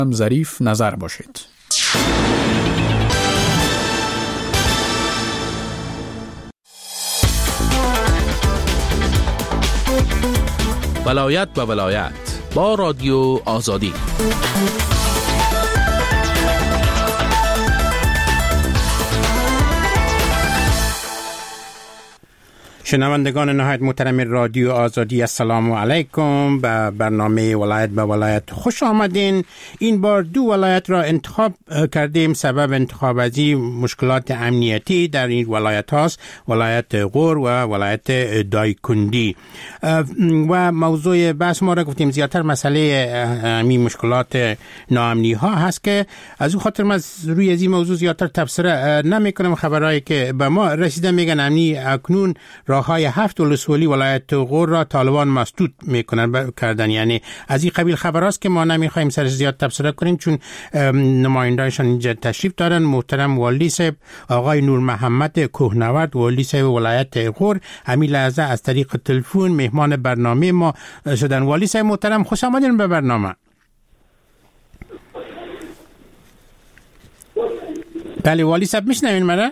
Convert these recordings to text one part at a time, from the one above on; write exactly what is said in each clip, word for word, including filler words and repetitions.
ظریف نظر باشید. ولایت به ولایت با رادیو آزادی. شنوندگان نهایت محترم رادیو آزادی، السلام علیکم. به برنامه ولایت به ولایت خوش آمدین. این بار دو ولایت را انتخاب کردیم. سبب انتخاب از این مشکلات امنیتی در این ولایت هاست، ولایت غور و ولایت دایکندی. و موضوع بحث ما را گفتیم زیادتر مسئله این مشکلات ناامنی ها هست که از اون خاطر من روی از این موضوع زیادتر تبصره نمی کنم. خبرهایی که به ما رسیده میگن امنی اکنون راههای هفت ولسوالی ولایت غور را طالبان مسدود میکنن کردن. یعنی از این قبیل خبراست که ما نمیخوایم سرش زیاد تبصره کنیم چون نماینده‌شان اینجا تشریف دارن. محترم والی صاحب آقای نور محمد کوهنورد، والی صاحب ولایت غور، همین لحظه از طریق تلفن مهمان برنامه ما شدن. والی صاحب محترم خوش آمدین به برنامه. بله والی صاحب میشنوین مرا؟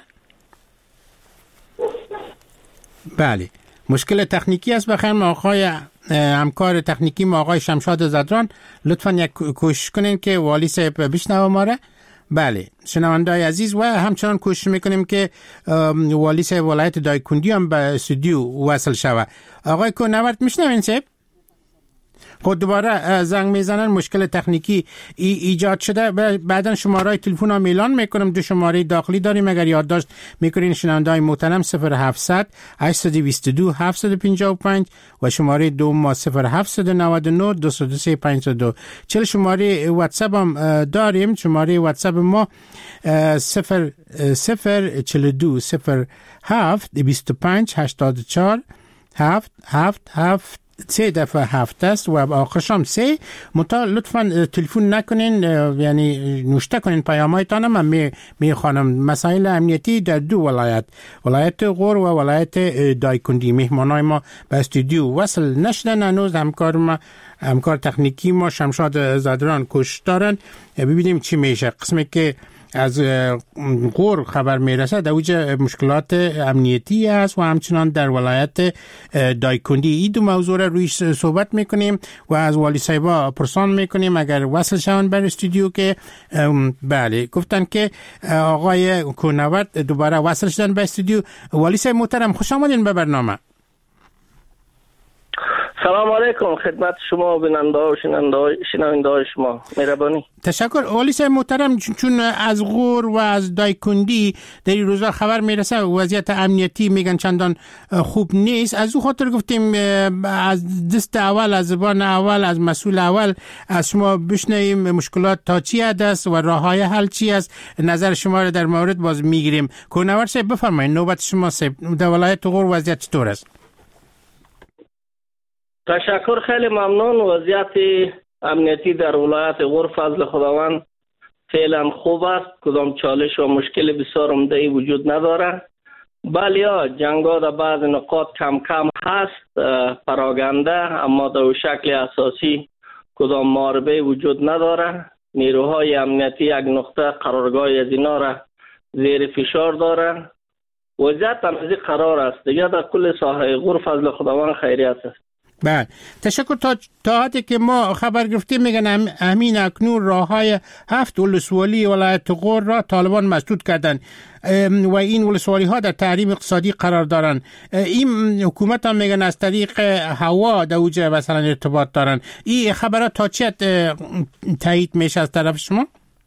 بله، مشکل تکنیکی است. بخیر ما آقای همکار تکنیکی ما آقای شمشاد زدران لطفاً یک کوشش کنین که والی صاحب بشنوه ما را. بله شنونده‌های عزیز، و همچنان کوشش میکنیم که والی صاحب ولایت دایکندی هم به استودیو وصل شوه. آقای کوهنورد میشنوین صاحب؟ خود دوباره زنگ میزنن، مشکل تکنیکی ای ایجاد شده. بعدن شماره تلفن ها میلان میکنم. دو شماره داخلی داریم اگر یادداشت میکنین شنونده‌های محترم: صفر هفتصد هشتصد و بیست و دو هفتصد و پنجاه و پنج و شماره دو ما صفر هفتصد و نود و نه دویست و دو پنجصد و دو. چهل شماره واتساپ هم داریم. شماره واتساپ ما صفر صفر چهل و دو صفر هفت بیست و پنج هشتاد و چهار هفت هفت هفت سه دفعه هفت است و آخرش هم سه. متا لطفاً تلفن نکنین، یعنی نوشته کنین پیامایتان. من می میخوانم مسائل امنیتی در دو ولایت، ولایت غور و ولایت دایکندی. مهمانای ما به استودیو وصل نشدن هنوز. همکار ما همکار تکنیکی ما شمشاد زدران کوشش دارن. ببینیم چی میشه. قسمی که از غور خبر میرسه در اوج مشکلات امنیتی است و همچنان در ولایت دایکندی. این دو موضوع را روی صحبت میکنیم و از والی صاحبا پرسان میکنیم اگر وصل شون بر استودیو که بله گفتن که آقای کوهنورد دوباره وصل شدن به استودیو. والی صاحب محترم خوش آمدین به برنامه. سلام علیکم خدمت شما و بیننده و شنونده شما. مهربانی. تشکر والی صاحب محترم. چون از غور و از دایکندی در این روزا خبر میرسه وضعیت امنیتی میگن چندان خوب نیست، از او خاطر گفتیم از دست اول، از زبان اول، از مسئول اول از شما بشنویم مشکلات تا چی است و راههای حل چی است. نظر شما را در مورد باز میگیریم. کوهنورد صاحب بفرمایید، نوبت شما صاحب. در ولایت غور وضعیت چطور است؟ تشکر، خیلی ممنون. وضعیت امنیتی در ولایت غور فضل خداوند فعلا خوب است. کدام چالش و مشکل بسیار عمده وجود نداره. بله ها جنگا در بعض نقاط کم کم هست پراگنده، اما در شکل اساسی کدام محاربه وجود نداره. نیروهای امنیتی یک نقطه قرارگاه از اینا را زیر فشار داره. وضعیت تنظیم قرار است دیگه. در کل ساحه غور فضل خداوند خیریت است. بله تشکر. تا تا حدی که ما خبر گرفتیم میگن همین اکنون راههای هفت ولسوالی ولایت غور را طالبان مسدود کردن و این ولسوالی ها در تحریم اقتصادی قرار دارن. این حکومت هم میگن از طریق هوا در اوج مثلا ارتباط دارن. این خبرات تا چه تایید میشه از طرف شما؟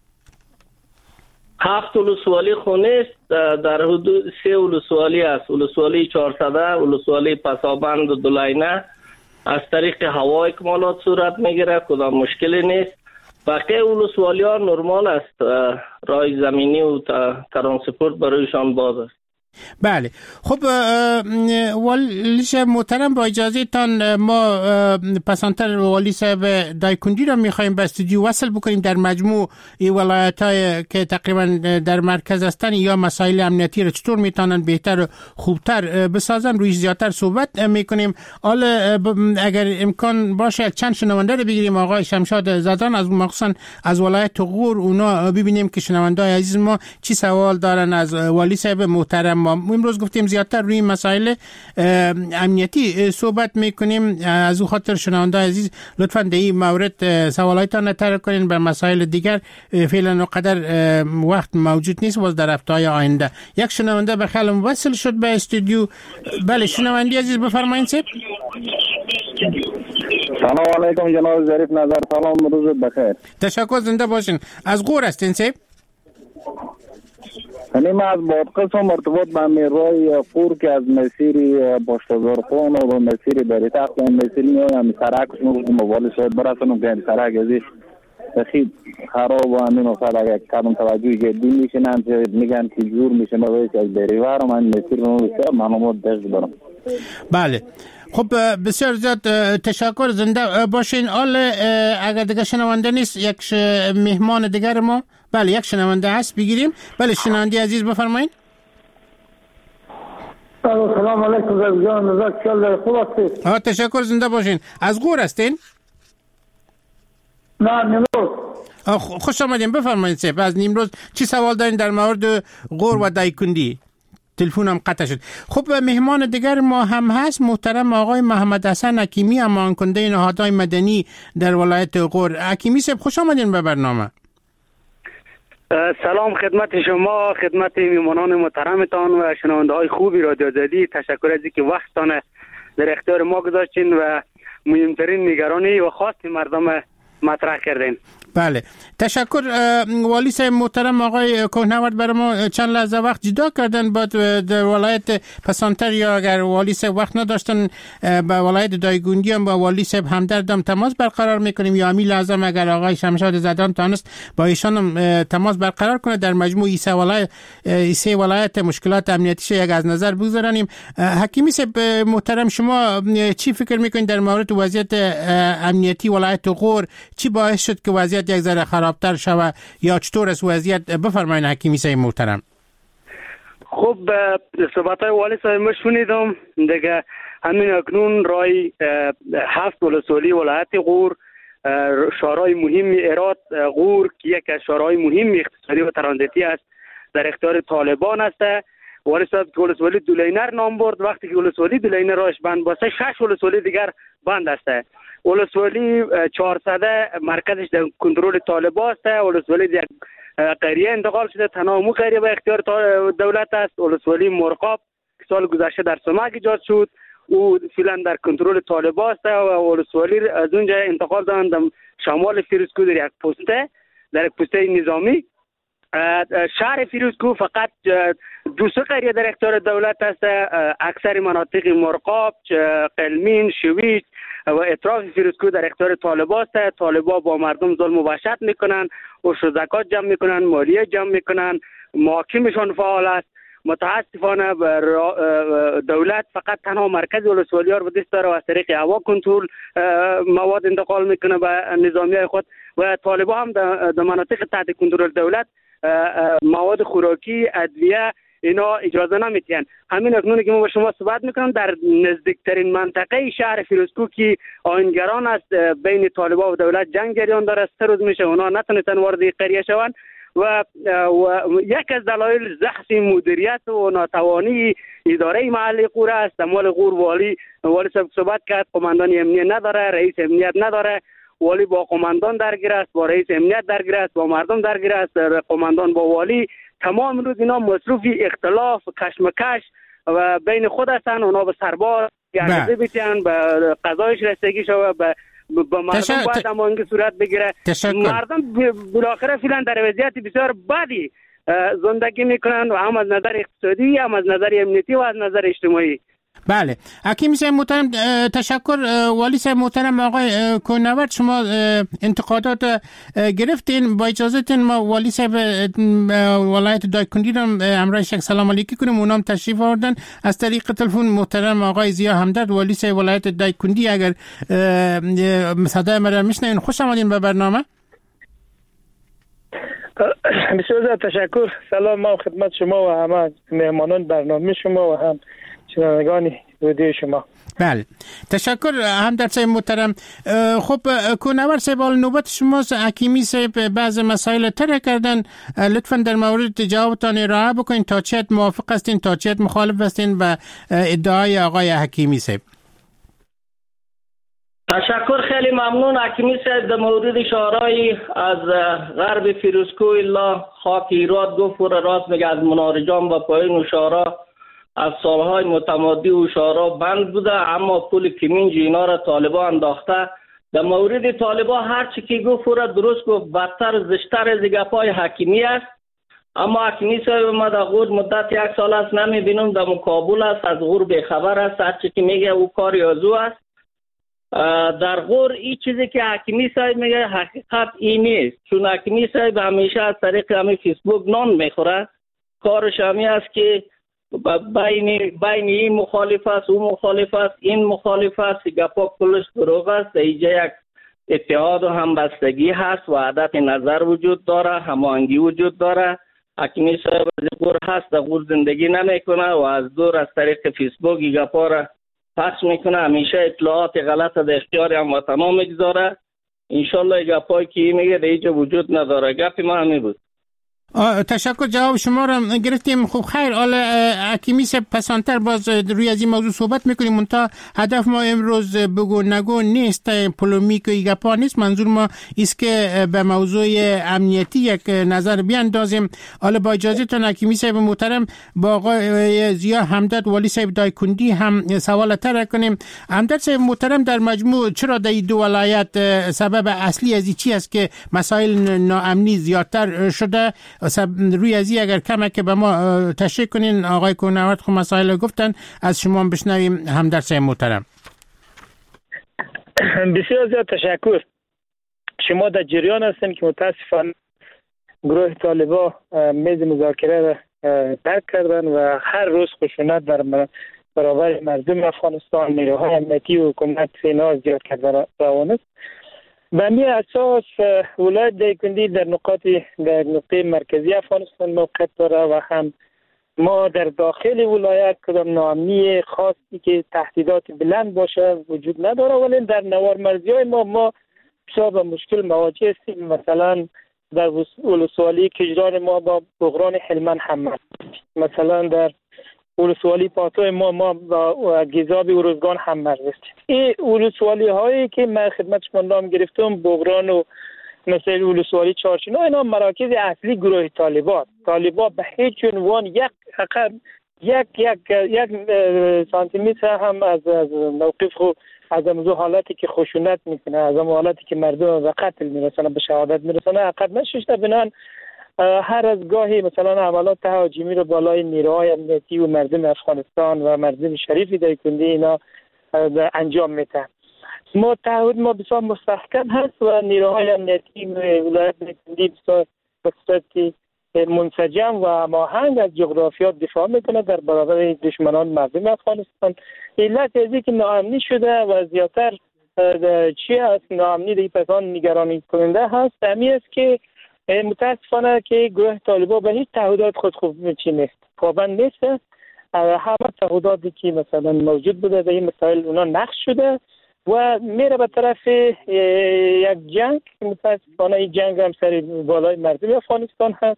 هفت ولسوالی خونیست، در حدود سه ولسوالی است. ولسوالی چهارصده، ولسوالی پسابند و دلاینه از طریق هوا اکمالات صورت میگیره، کدام مشکلی نیست. بقیه ولسوالی ها نرمال است، راه زمینی و ترانسپورت برایشان باز است. بله. خب والیش محترم، با اجازه تان ما پسانتر والی صاحب دایکندی را میخوایم به استودیو وصل بکنیم. در مجموع این ولایت های که تقریبا در مرکز هستن یا مسائل امنیتی را چطور میتونن بهتر و خوبتر بسازن روی زیادتر صحبت میکنیم. حالا اگر امکان باشه چند شنونده رو بگیریم. آقای شمشاد زدران از مخصوصا از ولایت غور، اونا ببینیم که شنونده های عزیز ما چی سوال دارن از والی صاحب محترم. ما امروز گفتیم زیادتر روی مسائل امنیتی صحبت میکنیم. از او خاطر شنونده عزیز لطفاً در این مورد سوالایتان نطرح کنین. بر مسائل دیگر فعلا قدر وقت موجود نیست، باز در هفته‌های آینده. یک شنونده به خیال وصل شد به استودیو. بله شنونده عزیز بفرمایید. سب سلام علیکم جناب ظریف نظر، سلام، روز بخیر. تشکر، زنده باشین. از غور هستین سب؟ یعنی من از بادقس مرتبط به میروی غور که از مسیر باشتازارخان و مسیر بریتخت و مسیر میایم سرک موبایل شاید برسونم که سرک ازی خیلی خراب و همین افتاد. اگر کدام توجه جدی میشنن میگن که جور میشه ما از بریوار و من مسیر رو معلومات داشت برم. بله خب بسیار زیاد تشکر، زنده باشین. حال اگر دیگه شنونده نیست یک ش... مهمان دیگر ما. بله یک شنونده هست بگیریم. بله شنونده عزیز بفرمایید. سلام علیکم جان، نزاک خوب هستید؟ ها تشکر، زنده باشین. از غور هستین؟ نه نیمروز. خوش آمدین، بفرمایید. سپ از نیمروز چی سوال دارین در مورد غور و دایکندی؟ تلفنم قطع شد. خب مهمان دیگر ما هم هست، محترم آقای محمد حسن حکیمی، امان کننده نهادهای مدنی در ولایت غور. حکیمی صاحب خوش آمدین به برنامه. سلام خدمت شما، خدمت میهمانان محترمتان و شنونده های خوبی رادیو آزادی. تشکر از اینکه وقتتان در اختیار ما گذاشتین و مهمترین نگرانی و خواست مردم مطرح کردین. بله تشکر. والی صاحب محترم آقای کوهنورد برای ما چند لحظه وقت جدا کردن با در ولایت پسانتر، یا اگر والی صاحب وقت نداشتن با ولایت دایگوندی هم با والی صاحب همدردم تماس برقرار میکنیم، یا امی لازم اگر آقای شمشاد زدران تانست با ایشان هم تماس برقرار کنه. در مجموع سه ولایت سه ولایت مشکلات امنیتیش یک از نظر بگذاریم. حکیمی صاحب محترم شما چی فکر میکنید در مورد وضعیت امنیتی ولایت غور؟ چی باعث شد که وضعیت یک ذره خرابتر شود یا چطور است وضعیت؟ بفرمایید حکیمی صاحب محترم. خب صحبت‌های والی صاحب ما شنیدم دیگه. همین اکنون رای هفت ولسوالی ولایت غور، شورای مهم اراد غور که یک از شورای مهم اقتصادی و ترانزیتی است در اختیار طالبان است. والی صاحب ولسوالی دولینر نام برد. وقتی که ولسوالی دولینر راش بند باشه، شش ولسوالی دیگر بند است. ولسوالی چهارصد مرکزش در کنترل طالبان است. ولسوالی یک قریه انتقال شده، تنها مو قریه به اختیار دولت است. ولسوالی مرقاب که سال گذشته در سمک ایجاد شد، او فعلا در کنترل طالبان است و ولسوالی از اونجا انتقال دادن شمال فیروزکو در یک پسته در یک پسته نظامی. شهر فیروزکو فقط دو سه قریه در اختیار دولت است. اکثر مناطق مرقاب، قلمین، شویچ و اطراف فیروزکو در اختیار طالبان است. طالبان با مردم ظلم و وحشت میکنن، عشر و زکات جمع میکنن، مالیه جمع میکنن، محاکمشان فعال است. متاسفانه دولت فقط تنها مرکز ولسوالی‌ها رو به دست داره و از طریق هوا کنترل مواد انتقال میکنه به نظامیای خود و طالبان هم در مناطق تحت کنترل دولت مواد خوراکی، ادویه اینا اجازه نمیتین. همین اکنون که ما با شما صحبت میکنم در نزدیکترین منطقه شهر فیروزکو که آیینگران است، بین طالبان و دولت جنگ جریان داره. سه روز میشه اونا نتونستن وارد قریه شوند و, و یک از دلایل ضعف مدیریت و ناتوانی اداره محلی غور است. مال غور والی والی صحبت کرد، قماندان امنیت نداره، رئیس امنیت نداره. والی با قماندان درگیر است، با رئیس امنیت درگیر است، با مردم درگیر است. قماندان با والی تمام روز اینا مصروف اختلاف کشمکش و بین خود هستن. اونا به سرباز یعنی بیتن به قضایش رسیدگی شود، به با مردم تشک... باید امانگی صورت بگیره. تشکر. مردم بالاخره فعلا در وضعیت بسیار بدی زندگی میکنن و هم از نظر اقتصادی، هم از نظر امنیتی و از نظر اجتماعی. بله حکیم صاحب محترم تشکر. والی صاحب محترم آقای کوهنورد شما انتقادات گرفتین. با اجازهتون ما والی صاحب ولایت دایکنډي رو همراه شک سلام علیکی کنیم. اونام تشریف آوردن از طریق تلفن. محترم آقای ضیا همدرد والی صاحب ولایت دایکنډي اگر صدای ما میشنوین خوش آمدین به برنامه. بسیار تشکر. سلام ما خدمت شما و همه مهمانان برنامه شما و هم شنوندگان رادیو شما. بله تشکر همدرد صاحب محترم. خب کوهنورد صاحب نوبت شماست. حکیمی صاحب بعض مسائل طرح کردن، لطفا در مورد جوابتان ارائه بکنین تا چه موافق هستین تا چه مخالف هستین و ادعای آقای حکیمی صاحب. تشکر خیلی ممنون. حکیمی صاحب در مورد شعارهای از غرب فیروزکوه الا خاک ایراد گفت و راست میگه از منارجان و پایین و شعارها از سالهای متمادی و شعارها بند بوده، اما پول کمینج اینا را طالبا انداخته. در مورد طالبا هر چی که گفت را درست گفت، بدتر زشتر از گپای حکیمی است. اما حکیمی صاحب ما در غور مدت یک سال است نمیبینم، در مقابل است، از غور بیخبر است، هر چی که میگه او کار یازو است. در غور این چیزی که حکیمی صاحب میگه حقیقت این نیست، چون حکیمی صاحب همیشه از طریق همین فیسبوک نان میخوره. کارش همی است که بین بین این مخالف است او مخالف است این مخالف است، گپا کلش دروغ است. اینجا یک اتحاد و همبستگی هست، وحدت نظر وجود داره، هماهنگی وجود داره. حکیمی صاحب از غور هست، در غور زندگی نمیکنه و از دور از طریق فیسبوک گپا را پخش میکنه. همیشه اطلاعات غلط در اختیار هموطنان میگذاره. انشالله گپایی که میگه در اینجا وجود نداره. گپ ما همین بود. تشکر. جواب شما را گرفتیم. خب خیر، حالا حکیمی صاحب پسانتر باز روی از این موضوع صحبت میکنیم. منتها هدف ما امروز بگو نگو نیست، پولومیک و گپا نیست. منظور ما است که به موضوع امنیتی یک نظر بیاندازیم. حالا با اجازهتون حکیمی صاحب محترم با آقای ضیا همدرد والی صاحب دایکنډي هم سوال طرح کنیم. همدرد صاحب محترم در مجموع چرا در این دو ولایت سبب اصلی از این چی است که مسائل ناامنی زیادتر شده؟ روی ازی اگر کمه که به ما تشریح کنین. آقای کوهنورد خب مسائل گفتن، از شما بشنویم همدرد صاحب محترم. بسیار زیاد تشکر. شما در جریان هستین که متاسفانه گروه طالبا میز مذاکره را ترک کردن و هر روز خشونت در برابر مردم افغانستان، نیروهای امنیتی و حکومت اینا زیاد کرده روان است. به همین اساس ولایت دایکنډي در نقاط در نقطه مرکزی افغانستان موقعیت داره و هم ما در داخل ولایت کدام ناامنی خاصی که تهدیدات بلند باشه وجود نداره، ولی در نوار مرزی های ما ما بسیار با مشکل مواجه هستیم. مثلا در ولسوالی کجران ما با بحران هلمند هم، مثلا در ولسوالی پاتو ما ما با گیزاب ارزگان هم مرز است. این ولسوالی هایی که من خدمت شما نام گرفتم، بغران و مثل ولسوالی چارچینو، اینا مراکز اصلی گروه طالبان. طالبان به هیچ عنوان یک عقب یک یک یک سانتی متر هم از از موقف خو از موضوع حالتی که خشونت میکنه، از حالتی که مردم به قتل میرسونه، به شهادت میرسونه عقب نشسته. بنان هر از گاهی مثلا عملات تهاجمی رو بالای نیروهای امنیتی و مردم افغانستان و مردم شریف دایکنډي اینا انجام میده. ما تعهد ما بسیار مستحکم هست و نیروهای امنیتی ولایت دایکنډي بسیار به صورت منسجم و هماهنگ از جغرافیات دفاع میکنه در برابر دشمنان مردم افغانستان. علت از اینکه ناامنی شده و زیادتر چی هست ناامنی در پسان نگرانی کننده هست، همین است که متاسفانه که گروه طالبان به هیچ تعهدات خود خوب چی نیست، پابند نیست. همه تعهداتی که مثلا موجود بوده در این مسائل اونا نقض شده و میره به طرف یک جنگ. متاسفانه این جنگ هم سر بالای مردم افغانستان هست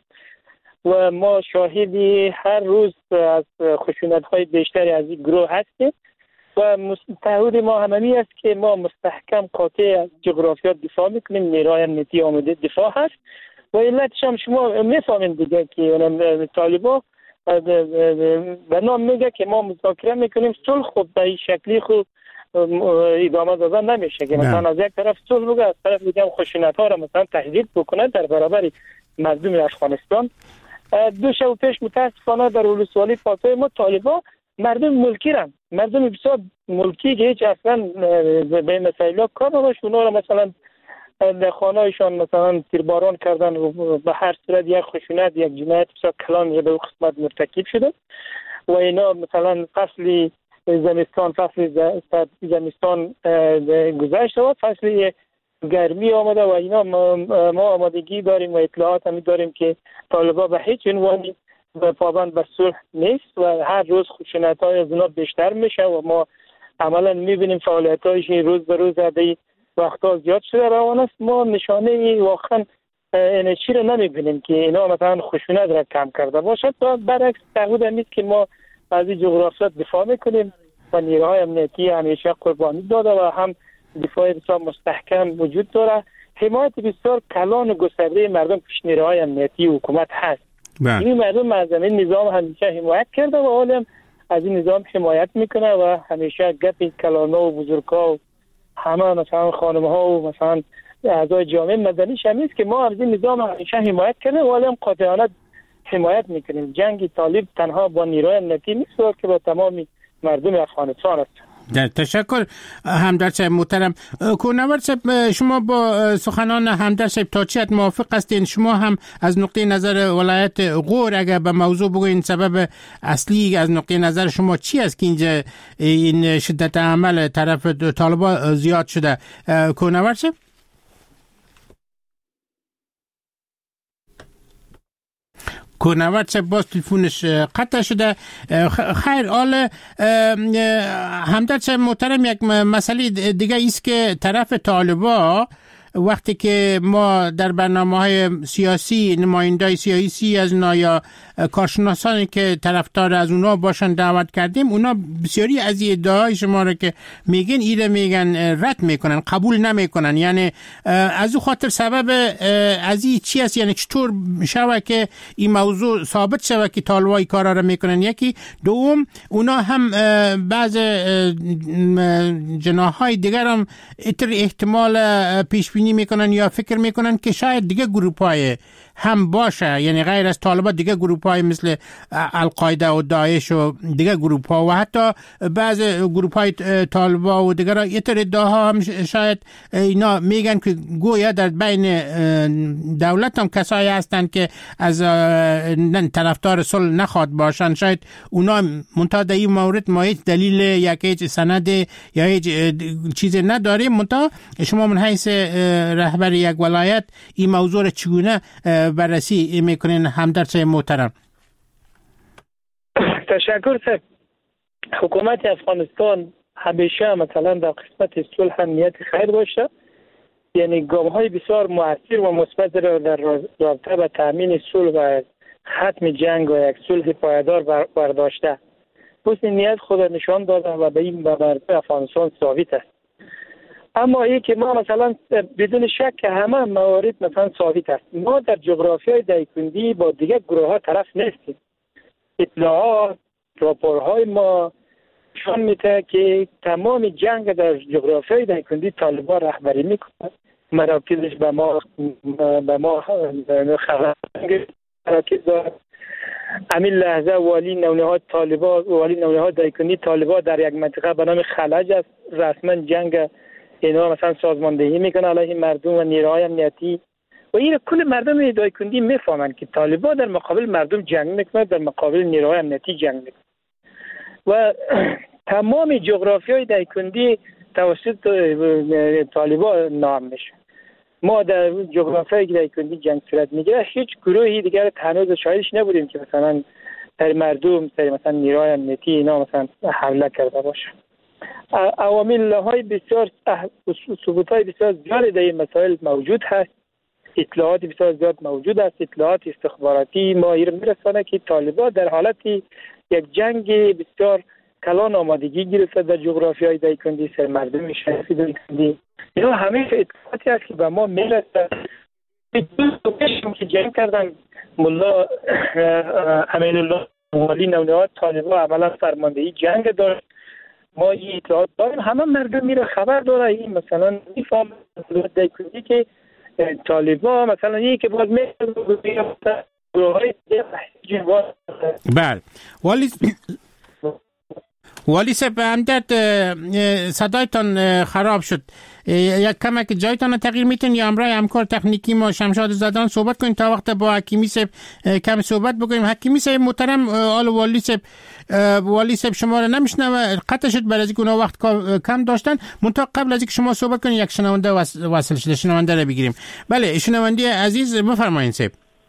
و ما شاهدی هر روز از خشونت های بیشتری از این گروه هستیم و تعهد ما هممی است که ما مستحکم قاطع از جغرافیات دفاع میکنیم. نیروهای امنیتی آماده دفاع هست و علتش هم شما میفهمید دیگه که طالبان به نام میگه که ما مذاکره میکنیم، صلح خود به این شکلی خود ادامه دادن نمیشه که مثلا از یک طرف صلح بگه، از طرف دیگه خشونت ها را مثلا تهدید بکنه در برابر مردم افغانستان. دو شب پیش متاسفانه در ولسوالی پاتوی ما طالبان مردم ملکی رن، مردم بسیار ملکی که هیچ اصلا به مسائل کار نداشت، اونا را مثلا در خانه‌شان مثلا تیرباران کردن و به هر صورت یک خشونت یک جنایت بسیار کلان به قسمت مرتکب شدن و اینا مثلا فصل زمستان فصل زمستان گذشته و فصل گرمی آمده و اینا ما آمادگی داریم و اطلاعات هم داریم که طالبان به هیچ عنوانی پابند به صلح نیست و هر روز خشونت‌های از اونا بیشتر میشه و ما عملا میبینیم فعالیت‌هایش روز به روز عدی وقتا زیاد شده روان است. ما نشانه واقعا این چی رو نمیبینیم که اینا مثلا خشونت را کم کرده باشد و برعکس تعهد است که ما از این جغرافیات دفاع میکنیم و نیروهای امنیتی همیشه قربانی داده و هم دفاع بسیار مستحکم وجود داره. حمایت بسیار کلان و گسترده مردم پیش نیروهای امنیتی و حکومت هست. این مردم از این نظام همیشه حمایت کرده و حالا از این نظام حمایت میکنه و همیشه گپ کلانا و بزرگا و همه مثلا خانم ها و مثلا اعضای جامعه مدنی شمیست که ما از این نظام همیشه حمایت کرده و حالا قاطعانه حمایت میکنیم. جنگ طالب تنها با نیروی امنیتی نیست که با تمام مردم افغانستان است. تشکر همدرد صاحب محترم. کوهنورد صاحب، شما با سخنان همدرد صاحب تا چه حد موافق هستین؟ شما هم از نقطه نظر ولایت غور اگر به موضوع بگوین سبب اصلی از نقطه نظر شما چی است که اینجا این شدت عمل طرف طالبان زیاد شده؟ کوهنورد صاحب کوهنورد صاحب باز تلفونش قطع شده. خیر، حال همدرد صاحب محترم، یک مسئله دیگه ایست که طرف طالبا وقتی که ما در برنامه‌های سیاسی نمایندای سیاسی از اونا یا کارشناسانی که طرفدار از اونا باشن دعوت کردیم، اونا بسیاری از ادعای شما رو که میگن ایره میگن رد میکنن، قبول نمیکنن. یعنی از او خاطر سبب از این چی است؟ یعنی چطور شوه که این موضوع ثابت شوه که طالبای کارا رو میکنن؟ یکی. دوم، اونا هم بعض جناحهای دیگر هم احتمال پیش بینی میکنن یا فکر میکنن که شاید دیگه گروپ‌های هم باشه، یعنی غیر از طالبان دیگه گروپ‌های مثل القاعده و داعش و دیگه گروپ‌ها و حتی بعض گروپ‌های طالبان و دیگر ایتر ادعاها هم شاید اینا میگن که گویا در بین دولت هم کسایی هستند که از طرفدار صلح نخواد باشن. شاید اونا منتها در این مورد ما هیچ دلیل یا هیچ سند یا هیچ چیز نداریم. منتها شما من حیث رهبر یک ولایت این موضوع را چگونه بررسی میکنین همدرد صاحب محترم؟ تشکر صاحب. حکومت افغانستان همیشه مثلا در قسمت صلح نیت خیر داشته، یعنی گام های بسیار مؤثر و مثبت را در رابطه با تامین صلح و ختم جنگ و یک صلح پایدار برداشته. حسن نیت خود نشان داده و به این مردم افغانستان ثابت است. اما این که ما مثلا بدون شک همه موارد مثلا ثابت است، ما در جغرافیای دایکندی با دیگه گروه ها طرف نیستیم. اطلاعات راپورهای ما نشان میده که تمام جنگ در جغرافیای دایکندی طالبان رهبری میکنه، مراکزش به ما به ما خبر مراکز داره. همین لحظه والی نونهاد طالبان والی نونهاد دایکندی طالبان در یک منطقه به نام خلج است، رسما جنگ اینا مثلا سازماندهی میکنه علیه مردم و نیروهای امنیتی و این کل مردم دایکندی میفهمن که طالبان در مقابل مردم جنگ میکنه، در مقابل نیروهای امنیتی جنگ میکنه و تمام جغرافیای دایکندی توسط طالبان نام میشه. ما در جغرافیای دایکندی جنگ صورت میگیره، هیچ گروهی دیگر هنوز شاهدش نبودیم که مثلا در مردم در مثلا نیروهای امنیتی اینا مثلا حمله کرده باشه. عوامل های بسیار ثبوت های بسیار زیاد در این مسائل موجود هست، اطلاعات بسیار زیاد موجود است. اطلاعات استخباراتی ما ایره میرسانه که طالبان در حالت یک جنگ بسیار کلان آمادگی گرفته در جغرافی های دایکندی، سر مردم شریفی دایکندی. اینا همه اطلاعاتی است که به ما میرسه. که جنگ کردن ملا امین الله والی نونهاد طالبان عملا فرماندهی جنگ داشت. ما این اطلاعات داریم، همه مردم میره خبر داره. این مثلا میفهم دایکندی که طالبان مثلا یکی که باز میگه بله. ولی والی صاحب همدرد صدایتان خراب شد، یک کمک جایتان تغییر میتون یا همراه همکار تکنیکی ما شمشاد زدران صحبت کنیم تا وقت با حکیمی صاحب کم صحبت بکنیم. حکیمی صاحب محترم، آل والی صاحب والی صاحب شما رو نمیشنوه، قطع شد برای اینکه اونا وقت کم داشتن. منتها قبل از اینکه شما صحبت کنید یک شنونده وصل شده، شنونده رو بگیریم. بله شنونده عزیز بفرمایید صاحب.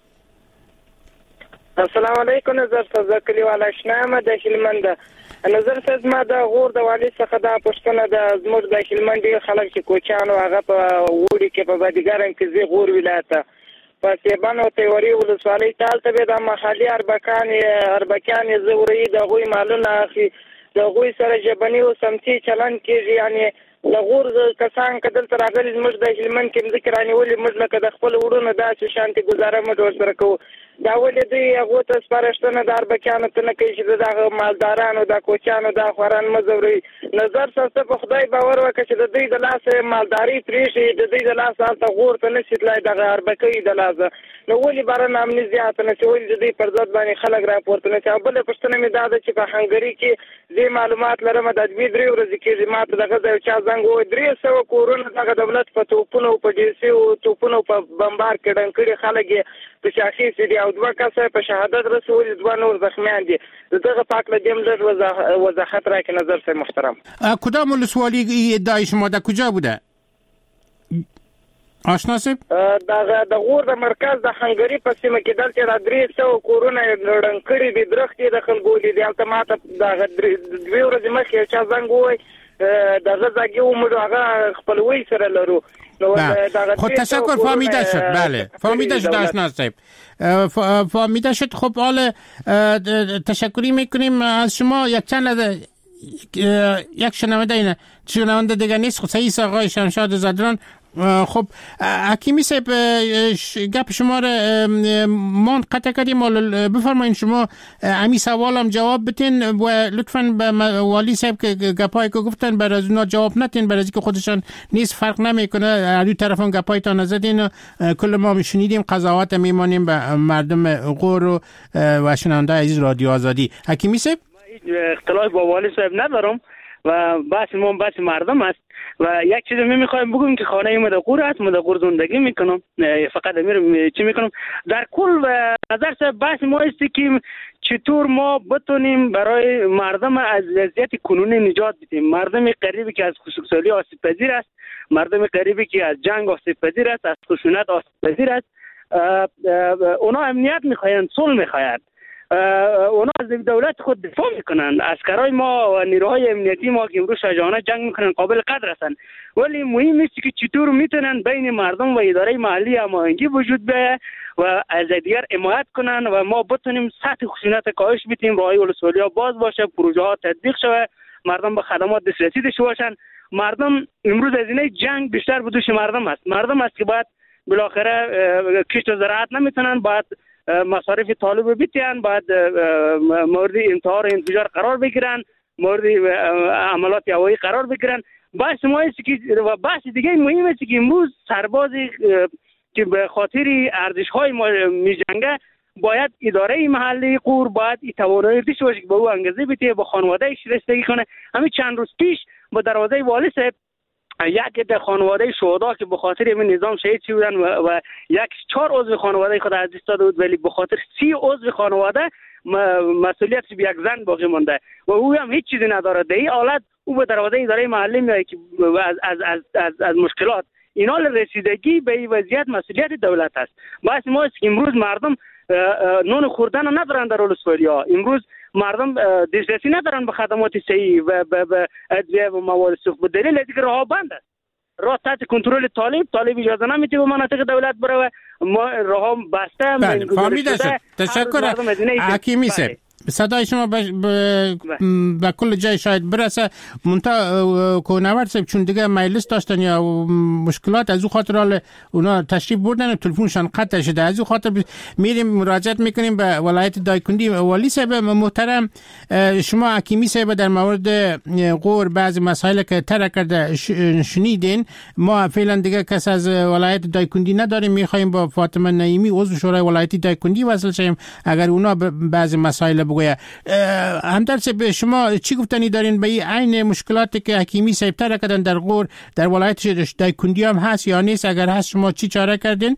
السلام علیکم. نظر صاحب کلیواله شنامه د هلمند. نظر صاحب ما د غور د والی څخه د پښتنه د زموږ د هلمند خلک چې کوچانو هغه په وړي کې په بادګارن کې زی غور ولایت په سیبان او تیوري ولسوالۍ تال ته د محلي اربکان اربکان زوري د غوي مالونه اخلي، د غوي سره جبني او سمتي چلن کېږي. یعنی لغور کسان کدل تر هغه زموږ د هلمند کې ذکر اني ولې موږ لکه د خپل وړونو داسې شانتي گزاره مډ سره کوو. دا ولې دوی هغه ته سپارښتنه د اربکانو ته نه کوي چې دغه مالدارانو د کوچانو د خوران مزوري. نظر څه په خدای باور وکړي چې د دوی د لاس مالداري پریشي، د دوی د لاس ته غور ته نشي تلای دغه اربکې د لاس نو ولې بارنه امنیت زیات نه چې ولې د دې پر ضد باندې خلک راپورته نه کوي. بل پښتنه مې دا ده چې په هنګري کې زی معلومات لرم د دې درې ورځې کې ماته دغه ځای چا زنګ و درې سو کورونه دغه دولت په توپونو په ډي سي او توپونو په بمبار کې ډنګړي خلک په شاخي سي او دوه کسه په شهادت رسول، دوه نور زخمیان دي. دغه پاک له دیم د وضاحت راکې نظر سه محترم. کدام ولسوالی ادعای شما در کجا بوده؟ آشنا صاحب دغه د غور د مرکز د هنګري په سیمه کې دلته را درې سو کورونه ډنګړي دي، درختي د خلکو دي. البته ماته دغه دوی ورځې مخکې چا زنګ وای دغه ځای ومړو هغه خپلوي سره لرو. خب تشکر، فهمیده شد. بله فهمیده شد آشنا صاحب، فهمیده شد. خب حالا تشکری میکنیم از شما. یک چند یک شنونده اینه شنونده دیگه نیست. خب سعید آقای شمشاد زدران. خب حکیمی صاحب گپ شما رو ما قطع کردیم، بفرمایید شما امی سوالم جواب بتین و لطفاً به والی صاحب که گپایی که گفتن برای از اونا جواب نتین، برای اینکه خودشان نیست فرق نمیکنه. هر دو طرفان گپایی تا نزدین کل ما میشنیدیم، قضاوت میمانیم به مردم غور و شنونده عزیز رادیو آزادی. حکیمی صاحب اختلاف با والی صاحب ندارم و بحث ما بحث مردم است و یک چیز می میخوایم بگم که خانه ما در غور است، ما در غور زندگی میکنم، فقط امیر چی میکنم در کل و نظر سے بحث ما است که چطور ما بتونیم برای مردم از وضعیت کنونی نجات بدیم. مردم غریبی که از خشکسالی آسیب پذیر است، مردم غریبی که از جنگ آسیب پذیر است، از خشونت آسیب پذیر است، اونا امنیت میخواین، صلح میخواین، اونا از دولت خود دفاع میکنن. عسکرای ما و نیروهای امنیتی ما که امروز شجاعانه جنگ میکنن قابل قدر هستن، ولی مهم است که چطور میتونن بین مردم و اداره محلی هماهنگی وجود بیاید و از دیگر حمایت کنن و ما بتونیم سطح خشونت کاهش بدیم، راهی ولسوالی‌ها باز باشه، پروژه ها تطبیق شود، مردم به خدمات دسترسی داشته باشن. مردم امروز از این جنگ بیشتر به دوش مردم است. مردم است که باید بالاخره کشت و زراعت نمیتونن، باید مصارف طالب بیتیان، باید مورد انتحار انفجار قرار بگیرن، مورد عملات هوایی قرار بگیرن. بحث ما است که و بحث دیگه مهم است که امروز سربازی که به خاطر ارزش‌های ما می‌جنگه باید اداره محلی غور باید توانایی داشته باشه که به او انگیزه بده، با خانواده‌اش رسیدگی کنه. همین چند روز پیش با دروازه والی صاحب یک در خانواده شهدا که به خاطر این نظام شهید شدن و, و یک چهار عضو خانواده خود از دست داده بود، ولی به خاطر سی عضو خانواده مسئولیت به یک زن باقی مونده و او هم هیچ چیزی نداره. در این حالت او به دروازه اداره محلی میاد که از از از از, از مشکلات اینا رسیدگی به این وضعیت مسئولیت دولت است. باعث ما است که امروز مردم نون خوردن ندارن در ولسوالی‌ها، امروز مردم دسترسی ندارن به خدمات صحی و به ادویه و مواد سوخت به دلیل اینکه راه بند است. راه تحت کنترل طالب، طالب اجازه نمیده به مناطق دولت بره و ما راه بسته. بله فهمیده شد. تشکر حکیمی صاحب. صدای شما به به کل جای شاید برسه. منتها کوهنورد صاحب چون دیگه مجلس داشتن یا مشکلات از او خاطر حال اونا تشریف بردن و تلفنشان قطع شده، از او خاطر میریم مراجعت میکنیم به ولایت دایکنی. والی صاحب محترم، شما حکیمی صاحب در مورد غور بعضی مسائل که طرح کرده شنیدین. ما فعلا دیگه کس از ولایت دایکنی نداریم، میخوایم با فاطمه نعیمی عضو شورای ولایتی دایکنی وصل شیم. اگر اونا بعضی مسائل بگوید. همدرد صاحب شما چی گفتنی دارین به این عین مشکلاتی که حکیمی صاحب تر کردن در غور در ولایت دایکنډي هم هست یا نیست؟ اگر هست شما چی چاره کردین؟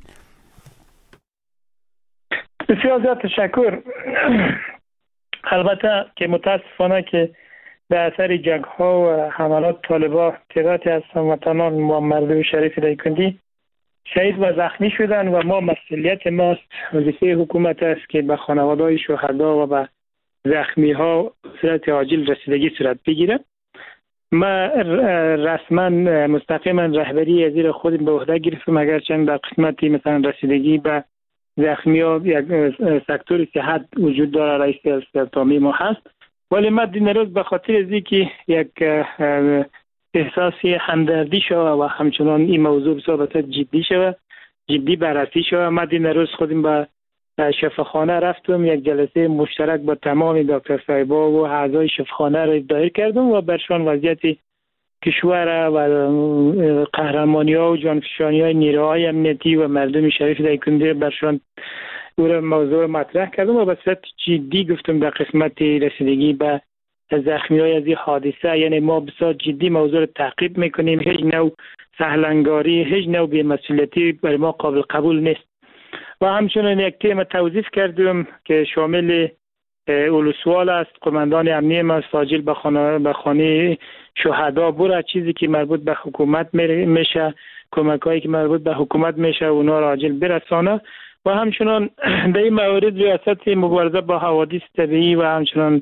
بسیار زیاد تشکر. البته که متاسفانه که به اثر جنگ ها و حملات طالبان تعدادی از هموطنان و مردم شریف دایکنډي شهید و زخمی شدن و ما مسئولیت ماست، وظیفه حکومت است که به خانواده‌های شهدا و به زخمی ها صورت عاجل رسیدگی صورت بگیره. ما رسما مستقیما رهبری از زیر خود به عهده گرفتم، اگرچند در قسمتی مثلا رسیدگی به زخمی ها یک سکتور صحت وجود داره، رئیس اسلامی ما هست، ولی ما این روز به خاطر از اینکه یک احساسی همدردی شوه و همچنان این موضوع بسیار جدی شوه، جدی بررسی شوه، ما این روز خودم به شفاخانه رفتم، یک جلسه مشترک با تمام دکتر صاحبا و اعضای شفاخانه را دایر کردم و برشان وضعیت کشور و قهرمانی ها و جانفشانی های نیروهای امنیتی و مردم شریف دایکنډي برشان او موضوع مطرح کردم و به صورت جدی گفتم در قسمت رسیدگی به زخمی های از این حادثه، یعنی ما بسیار جدی موضوع رو تعقیب میکنیم، هیچ نوع سهلنگاری، هیچ نوع بی‌مسئولیتی برای ما قابل قبول نیست. و همچنین یک تیم توظیف کردیم که شامل اولوسوال است، قماندان امنی ما ساجل به خانه به خانه شهدا برای چیزی که مربوط به حکومت میشه، کمکایی که مربوط به حکومت میشه اونا را عاجل برسانه و همچنین در این موارد ریاست مبارزه با حوادث طبیعی و همچنین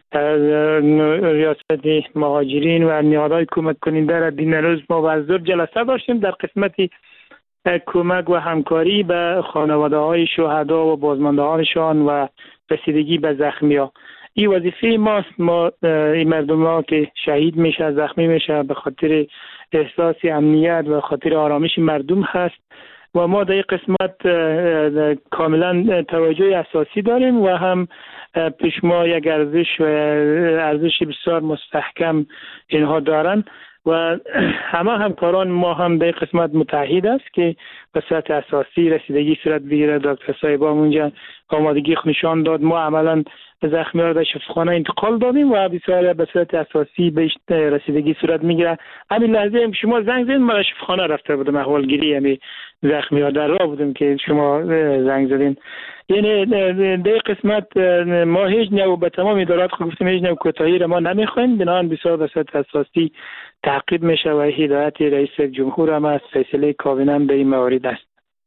ریاست مهاجرین و نهادهای کمک کننده را دین روز ما وزور جلسه داشتیم در قسمتی کمک و همکاری به خانواده های شهدا و بازماندهانشان و رسیدگی به زخمی ها. این وظیفه ماست. ما این مردم ها که شهید میشه، زخمی میشه، به خاطر احساس امنیت و خاطر آرامش مردم هست و ما در این قسمت کاملا توجه اساسی داریم و هم پیش ما یک ارزش و ارزش بسیار مستحکم اینها دارن و همه همکاران ما هم در قسمت متحد است که به صورت اساسی رسیدگی صورت بگیره. دکتر صاحبا اونجا آمادگی نشان داد، ما عملا زخمی ها در شفاخانه انتقال دادیم و بسیار به صورت اساسی به رسیدگی صورت میگیره. همین لحظه هم شما زنگ زدین، ما شفاخانه رفته بودم احوالگیری، یعنی زخمی ها در راه بودیم که شما زنگ زدین. یعنی در قسمت ما هیچ نوع به تمام ادارات خود گفتیم هیچ نوع کوتاهی را ما نمیخوایم، بنابراین بسیار به صورت اساسی تعقیب میشه و هدایت رئیس جمهور هم است، فیصله کابینه هم به این موارد است.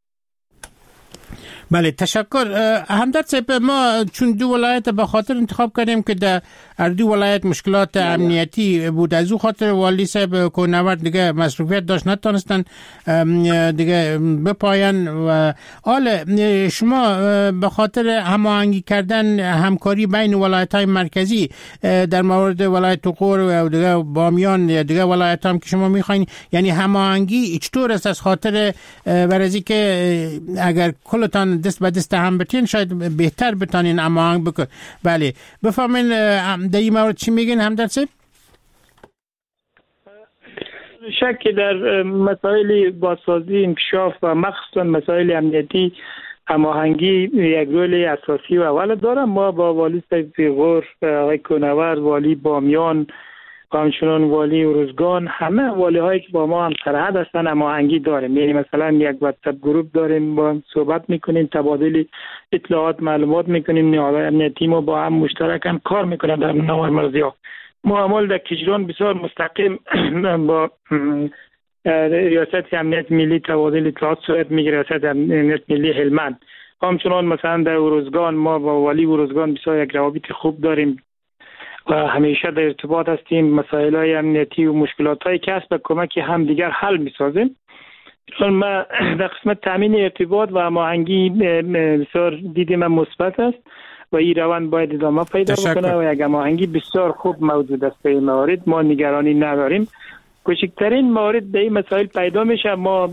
بله تشکر. همدرد صاحب ما چون دو ولایت به خاطر انتخاب کردیم که در دو ولایت مشکلات امنیتی بود، از او خاطر والی صاحب کوهنورد دیگه مصروفیت داشت نتونستن دیگه بپاین و حال شما به خاطر هماهنگی کردن همکاری بین ولایت های مرکزی در مورد ولایت غور و دیگه بامیان یا دیگه ولایت هم که شما میخواین، یعنی هماهنگی چطور است از خاطر برازی که اگر کلتان دست به دست هم بتین شاید بهتر بتانین هماهنگ بکن. بله بفهمین در این مورد چی میگین همدرد صاحب؟ شک در مسائل بازسازی، انکشاف و مخصوصا مسائل امنیتی هماهنگی یک رول اساسی و اول داره. ما با والی صاحب غور، آقای کوهنورد، والی بامیان و همچنان والی ارزگان، همه والی هایی که با ما هم سرحد هستن هماهنگی داریم. یعنی مثلا یک واتساپ گروپ داریم، با هم صحبت میکنیم، تبادل اطلاعات معلومات میکنیم، نهادهای امنیتی ما با هم مشترک هم کار میکنن در نوار مرزی ها. معامل در کشوران بسیار مستقیم با ریاست امنیت ملی تبادل اطلاعات صورت میگیره، ریاست امنیت ملی هلمند. همچنان مثلا در ارزگان ما با والی ارزگان بسیار یک روابط خوب داریم و همیشه در ارتباط هستیم. مسائل های امنیتی و مشکلات های کسب و کمک هم دیگر حل میسازیم. ما در قسمت تامین ارتباط و هماهنگی بسیار دیدیم مثبت است و این روند باید ادامه پیدا بکنه و یک هماهنگی بسیار خوب موجود است. به موارد ما نگرانی نداریم. کوچکترین موارد به این مسائل پیدا میشه ما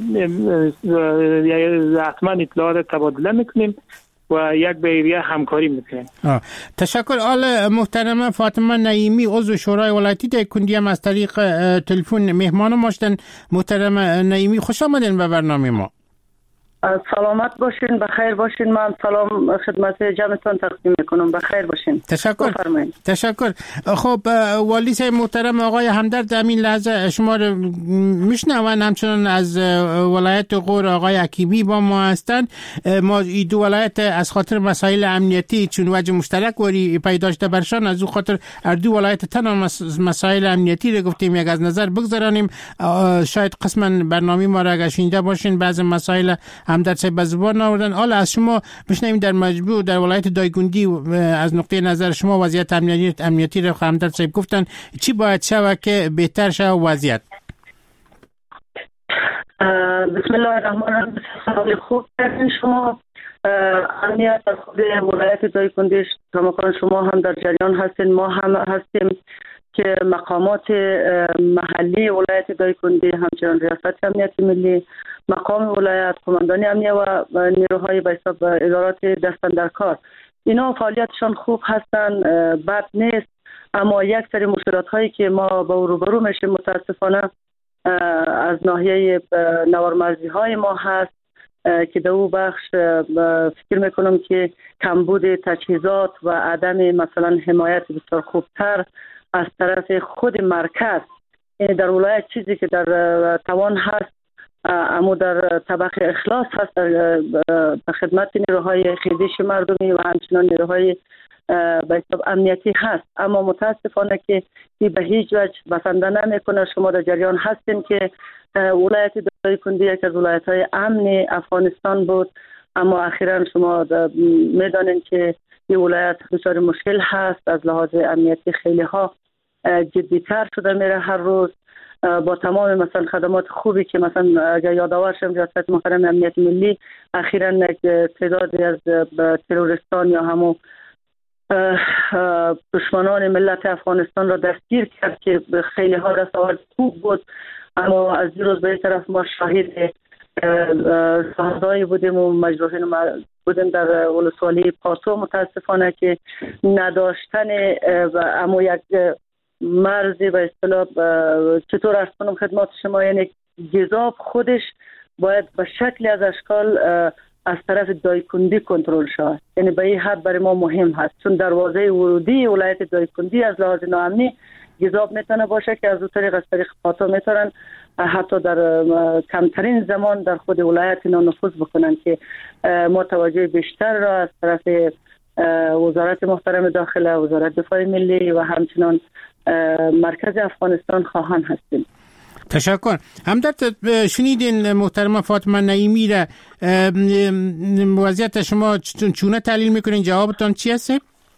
حتما اطلاعات تبادله میکنیم و یک به یه همکاری میکنیم. تشکر. آل محترم فاطمه نعیمی عضو شورای ولایتی دایکنډي هم از طریق تلفن مهمان ما شدن. محترم نعیمی خوش آمدین به برنامه ما. سلامت باشین، بخیر باشین. من سلام خدمت جمعتان تقدیم میکنم. بخیر باشین. تشکر. تشکر. خب والی صاحب محترم آقای همدرد در این لحظه شما رو میشنون، همچنان از ولایت غور آقای حکیمی با ما هستند. ما این دو ولایت از خاطر مسائل امنیتی چون وجه مشترک وری پیدا داشته برشان، از او خاطر هر دو ولایت تنها مسائل امنیتی رو گفتیم یک از نظر بگذارانیم. شاید قسما برنامه ما را اگر شنیده باشین بعضی مسائل همدرد صاحب به زبان آوردن. حالا از شما بشنویم در مجموع در ولایت دایکنډي از نقطه نظر شما وضعیت امنیتی امنیتی رو همدرد صاحب گفتن، چی باید شود که بهتر شه وضعیت؟ بسم الله الرحمن الرحیم. سوال خوب کردین شما. امنیت در خود ولایت دایکنډي کماکان شما هم در جریان هستین، ما هم هستیم که مقامات محلی ولایت دایکنډي همچنان ریاست امنیت ملی، مقام ولایت، قماندانی امنیه و نیروهای به حساب ادارات دستن در کار، اینا فعالیتشان خوب هستن، بد نیست. اما یک سری مشکلات هایی که ما با روبرو میشیم متاسفانه از ناحیه نوارمرزی های ما هست که در او بخش فکر میکنم که کمبود تجهیزات و عدم مثلا حمایت بسیار خوبتر از طرف خود مرکز در ولایت چیزی که در توان هست اما در طبق اخلاص هست در خدمت نیروهای خیزش مردمی و همچنان نیروهای به حساب امنیتی هست. اما متاسفانه که به هیچ وجه بسنده نمیکنه. شما در جریان هستین که ولایت دایکنډي یک از ولایت‌های امن افغانستان بود، اما اخیراً شما میدانین که این ولایت بسیار مشکل هست، از لحاظ امنیتی خیلی ها جدی‌تر شده میره هر روز با تمام مثلا خدمات خوبی که مثلا اگر یادآور شم ریاست محترم امنیت ملی اخیراً تعدادی از تروریستان یا همون دشمنان ملت افغانستان را دستگیر کرد که خیلی ها دستاورد خوب بود، اما از این روز به این طرف ما شاهد شهدایی بودیم و مجروحین بودیم در ولسوالی پاسو. متاسفانه که نداشتن اما یک مرزی به اصطلاح چطور ارز کنم خدمات شما، یعنی گزاب خودش باید به شکل از اشکال از طرف دایکنډي کنترل شود. یعنی به این حد برای ما مهم هست چون دروازه ورودی ولایت دایکنډي از لحاظ ناامنی گزاب میتونه باشه که از اون طریق از طریق پاتو میتونن حتی در کمترین زمان در خود ولایت اینا نفوذ بکنن که ما توجه بیشتر را از طرف وزارت محترم داخله، وزارت دفاع ملی و همچنان مرکز افغانستان خواهان هستیم. تشکر. همدرد شنیدین محترم فاطمه نعیمی را، وضعیت شما چونه تحلیل میکنین؟ جوابتان چی هست؟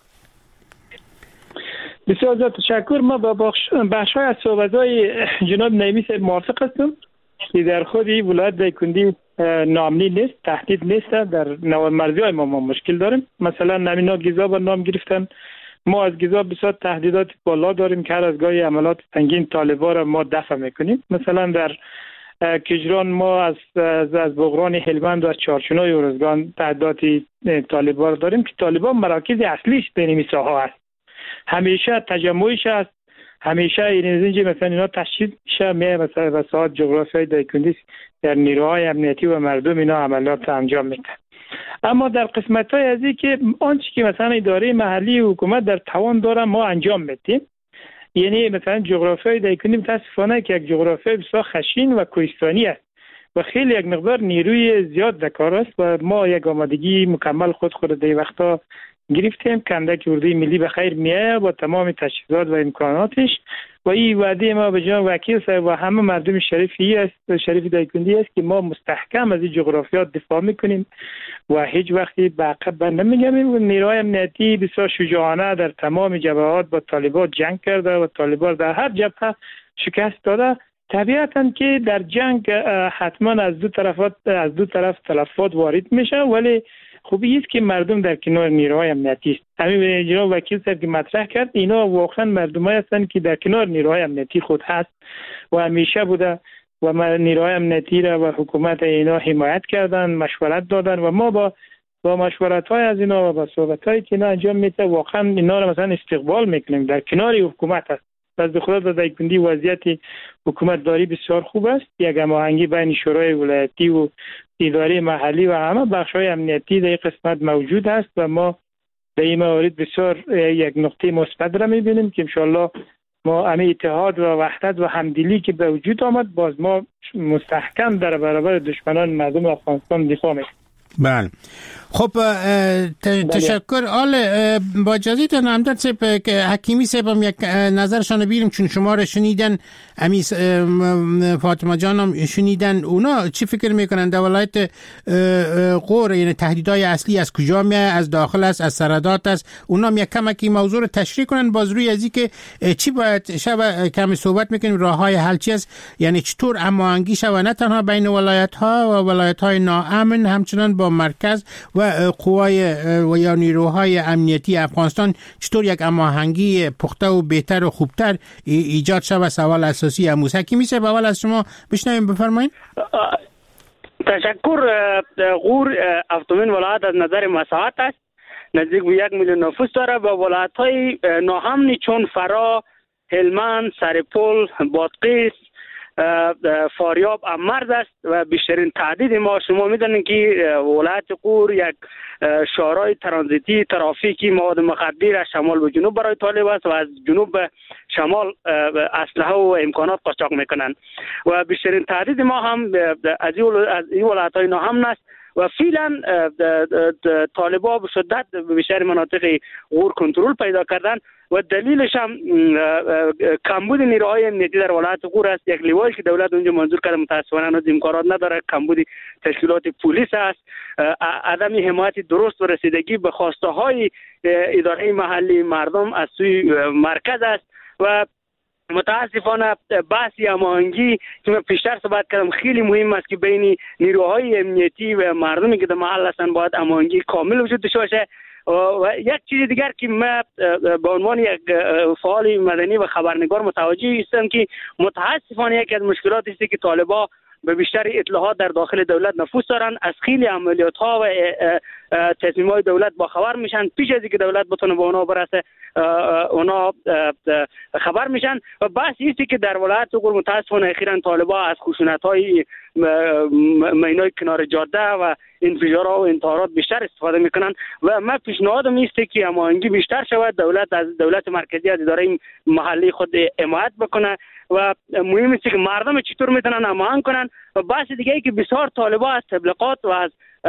بسیار زیاد تشکر. ما با بخش های از صحبت های جناب نعیمی صاحب موافق هستم که در خود ولایت دایکنډي نامنی نیست، تهدید نیست. در نوارمرزی های ما ما مشکل داریم. مثلا نمینا گزاب نام گرفتن، ما از گزاب بسیار تهدیدات بالا داریم که هر از گاهی عملات سنگین طالبان را ما دفع میکنیم. مثلا در کجران ما از از, از بغران هلمند و از چارچنای ارزگان تهدیدات طالبان داریم که طالبان مراکز اصلیش بین این ساحه است، همیشه تجمعش است، همیشه اینجا مثلا اینا تشدید شه می مثلا وسایل جغرافیایی دایکنډي در نیروهای امنیتی و مردم اینا عملیات انجام میدن. اما در قسمت‌های از این که آنچه که مثلا اداره محلی و حکومت در توان داره ما انجام میدیم، یعنی مثلا جغرافیای دایکنډي متاسفانه که یک جغرافیای بسیار خشین و کوهستانی است و خیلی یک مقدار نیروی زیاد در کار است و ما یک آمادگی مکمل خود خود در وقتا گرفتیم که اندک اردوی ملی به خیر میایه با تمام تجهیزات و امکاناتش و این وعده ما به جان وکیل صاحب و همه مردم شریفی است شریف دایکنډي است که ما مستحکم از این جغرافیات دفاع میکنیم و هیچ وقتی به عقب نمیگردیم. و نیروهای امنیتی بسیار شجاعانه در تمام جبهات با طالبان جنگ کرده و طالبان در هر جبهه شکست داده. طبیعتاً که در جنگ حتما از دو طرفات از دو طرف تلفات وارد میشه، ولی خوبی است که مردم در کنار نیروهای امنیتی است. همین جناب وکیل صاحب که مطرح کرد اینا واقعا مردمایی هستند که در کنار نیروهای امنیتی خود هست و همیشه بوده و نیروهای امنیتی را و حکومت اینا حمایت کردن، مشورت دادن و ما با با مشورت‌های از اینا و با صحبت‌هایی که اینا انجام میده واقعا اینا را مثلا استقبال میکنیم، در کنار حکومت است. از خدا در دایکنډي وضعیت حکومت داری بسیار خوب است. یک هماهنگی بین شورای ولایتی و اداره محلی و همه بخش‌های امنیتی در این قسمت موجود است و ما در این موارد بسیار یک نقطه مثبت را می‌بینیم که انشالله ما همه اتحاد و وحدت و همدلی که به وجود آمد باز ما مستحکم در برابر دشمنان مردم افغانستان دفاع می‌کنیم. بله خب تشکر. آل با اجازهتون همدرد صاحب که حکیمی صاحب هم یک نظرشان بگیریم چون شما را شنیدن، امی فاطمه جان هم شنیدن، اونا چی فکر میکنن در ولایت غور؟ یعنی تهدیدهای اصلی از کجا میاد؟ از داخل است، از سردات است؟ اونا هم یک کمکی موضوع رو تشریح کنن باز روی ازی که چی باید شب کمی صحبت میکنیم راه های حل چی است، یعنی چطور هماهنگی شود نه تنها بین ولایت ها و ولایت های ناامن همچنان با مرکز و قوای و یا نیروهای امنیتی افغانستان چطور یک هماهنگی پخته و بهتر و خوبتر ایجاد شود. سوال اساسی امروز حکیمی صاحب اول از شما بشنویم، بفرمایید. تشکر. غور هفتمین ولایت از نظر مساحت است، نزدیک به یک میلیون نفوس داره. با ولایت‌های ناامنی چون فرا، هلمند، سرپل، بادغیس، فاریاب مرز است و بیشترین تعدید ما شما میدونید که ولایت غور یک شورای ترانزیتی ترافیکی مواد مخدر از شمال به جنوب برای طالب است و از جنوب به شمال اسلحه و امکانات قاچاق میکنند و بیشترین تعدید ما هم از این ولایت های ناامن است و فعلا طالبا به شدت به بیشتر مناطق غور کنترل پیدا کردن و دلیلش هم کمبود نیروهای امنیتی در ولایت غور است. یک لوایی که دولت اونجا منظور کرده متاسفانه از امکانات نداره، کمبود تشکیلات پلیس است، عدم حمایت درست و رسیدگی به خواسته های اداره محلی مردم از سوی مرکز است و متاسفانه بحثی هماهنگی که من پیشتر صحبت کردم خیلی مهم است که بین نیروهای امنیتی و مردمی که در محل هستند باید هماهنگی کامل وجود داشته باشه. و یک چیز دیگر که من به عنوان یک فعال مدنی و خبرنگار متوجه هستم که متاسفانه یکی از مشکلات است که طالبان به بیشتر اطلاعات در داخل دولت نفوذ دارن، از خیلی عملیات ها و تصمیمات دولت با خبر میشن، پیش از اینکه دولت بتونه به اونا برسه اونا خبر میشن و بحث است که در ولایت غور متاسفانه اخیراً طالبان از خشونت های مینای کنار جاده و انفجارها و انتحارات بیشتر استفاده میکنن و من پیشنهادم است که هماهنگی بیشتر شود، دولت از دولت مرکزی از اداره محلی خود حمایت بکنه و مهم است که مردم چطور میتونن هماهنگ کنن و بحث دیگه ای که بسیار طالبان از تبلیغات و از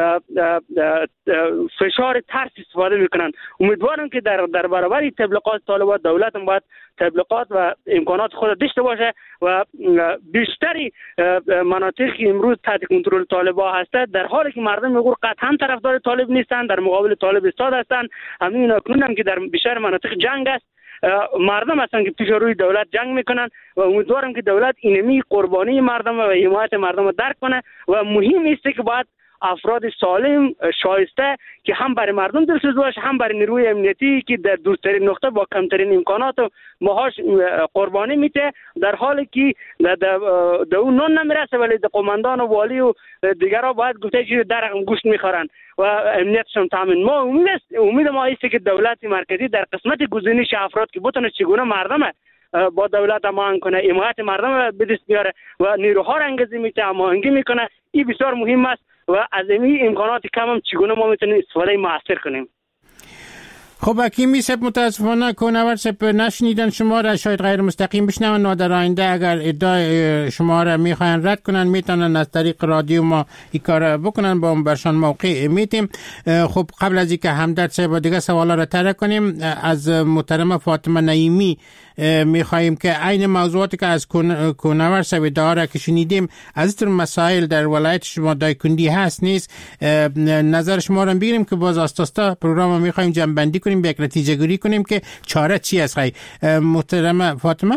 فشار ترس استفاده میکنن. امیدوارم که در در برابر تبلیغات طالبان دولت هم باید تبلیغات و امکانات خود داشته باشه و بیشتری مناطق که امروز تحت کنترل طالبان هستند در حالی که مردم میگن قطعا طرفدار طالب نیستند، در مقابل طالب ایستاده هستند. همین اکنون هم که در بیشتر مناطق جنگ است، مردم هستند که پیش روی دولت جنگ میکنن و امیدوارم که دولت اینمی قربانی مردم و حمایت مردم درک کنه و مهم است که باید افراد سالم شایسته که هم برای مردم دلسوز باشه هم برای نیروی امنیتی که در دوسترین نقطه با کمترین امکانات و ماهاش قربانی میته، در حالی که در اون نون نمیرسه ولی در قماندان و والی و دیگرها باید گفته چیز در گوشت میخورن و امنیتشون تامین. ما امید است امید ما است که دولت مرکزی در قسمت گزینش افراد که بتونه چگونه مردم با دولت هماهنگ کنه، حمایت مردم به دست بیاره و نیروها را انگیزه میده، هماهنگی میکنه. این بسیار مهم است و از این امکانات کم هم چگونه ما میتونیم استفاده موثر کنیم. خب حکیمی صاحب متاسفانه کنور صاحب نشنیدن شما را، شاید غیر مستقیم بشنون و در آینده اگر ادعای شما را میخواین رد کنن میتونن از طریق رادیو ما این کار بکنن، با برشان موقع میتیم. خب قبل از اینکه همدرد صاحب دیگه سوالا را طرح کنیم از محترمه فاطمه نعیمی میخواهیم که عین موضوعاتی که از کنور صاحب داره که شنیدیم از این مسائل در ولایت شما دایکنډي هست نیست، نظر شما را بگیریم که باز آستاستا پروگرام میخواهیم جمع بندی کنیم، به یک نتیجه گیری کنیم که چاره چی است. خیلی محترمه فاطمه.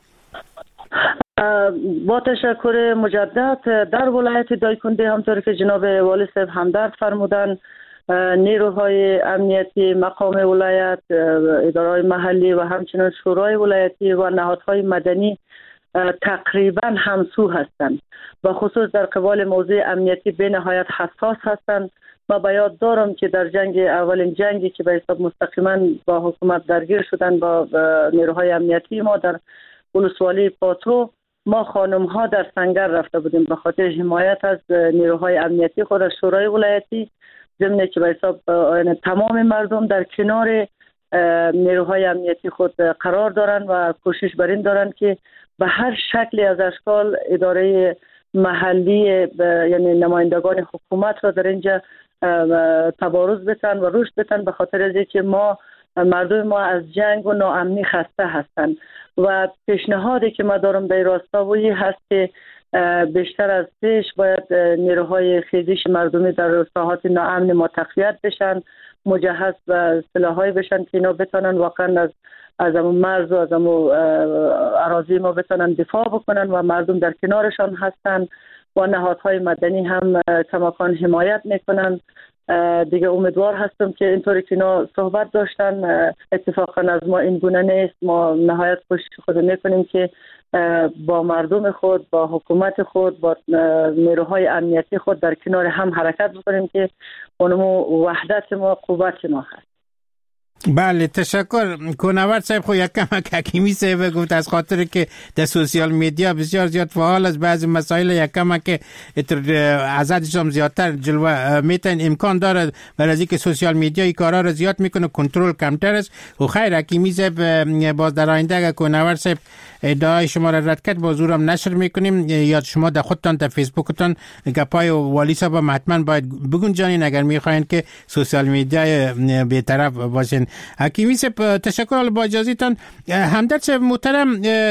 با تشکر مجدد، در ولایت دایکنډي همطور که جناب والی صاحب همدرد فرمودن نیروهای امنیتی مقام ولایت، اداره‌های محلی و همچنین شورای ولایتی و نهادهای مدنی تقریبا همسو هستند و خصوص در قبال موضوع امنیتی به نهایت حساس هستند ما به یاد دارم که در جنگ اولین جنگی که به حساب مستقیما با حکومت درگیر شدن با نیروهای امنیتی ما در ولسوالی پاتو، ما خانم ها در سنگر رفته بودیم به خاطر حمایت از نیروهای امنیتی خود از شورای ولایتی، ضمن که به حساب تمام مردم در کنار نیروهای امنیتی خود قرار دارن و کوشش بر این دارن که به هر شکلی از اشکال اداره محلی یعنی نمایندگان حکومت را در اینجا تبارز بتن و رشد بتن، به خاطر از اینکه ما مردم ما از جنگ و ناامنی خسته هستند و پیشنهادی که ما دارم در راستا وی هست که بیشتر از پیش باید نیروهای خیزش مردمی در ساحات ناامن ما تقویت بشن، مجهز و سلاحایی بشن که اینا بتونن واقعا از از امون مرز و از امون اراضی ما بتونن دفاع بکنن و مردم در کنارشان هستن و نهادهای مدنی هم کماکان حمایت میکنن. دیگه امیدوار هستم که اینطوری که اینا صحبت داشتن اتفاقا از ما این گونه نیست. ما نهایت کوشش خود میکنیم که با مردم خود، با حکومت خود، با نیروهای امنیتی خود در کنار هم حرکت بکنیم که اونمو وحدت ما قوت ما هست. بله تشکر. کنورد صاحب خو یک کم حکیمی صاحب گفت از خاطر که در سوشیال میدیا بسیار زیاد فعال از بعضی مسائل یک کم که ازادش هم زیادتر جلوه میتن امکان داره برای اینکه سوشیال میدیا این کارا رو زیاد میکنه کنترل کمتر است. و خیر حکیمی صاحب باز در آینده اگر کنورد صاحب ادعای شما را رد کرد باز اورم نشر میکنیم یا شما در خودتان در فیسبوکتان گپای والی صاحب حتما باید بگنجانین اگر میخواین که سوشیال میدیا بی‌طرف باشین. حکیمی صاحب تشکر. با اجازهتان همدرد صاحب محترم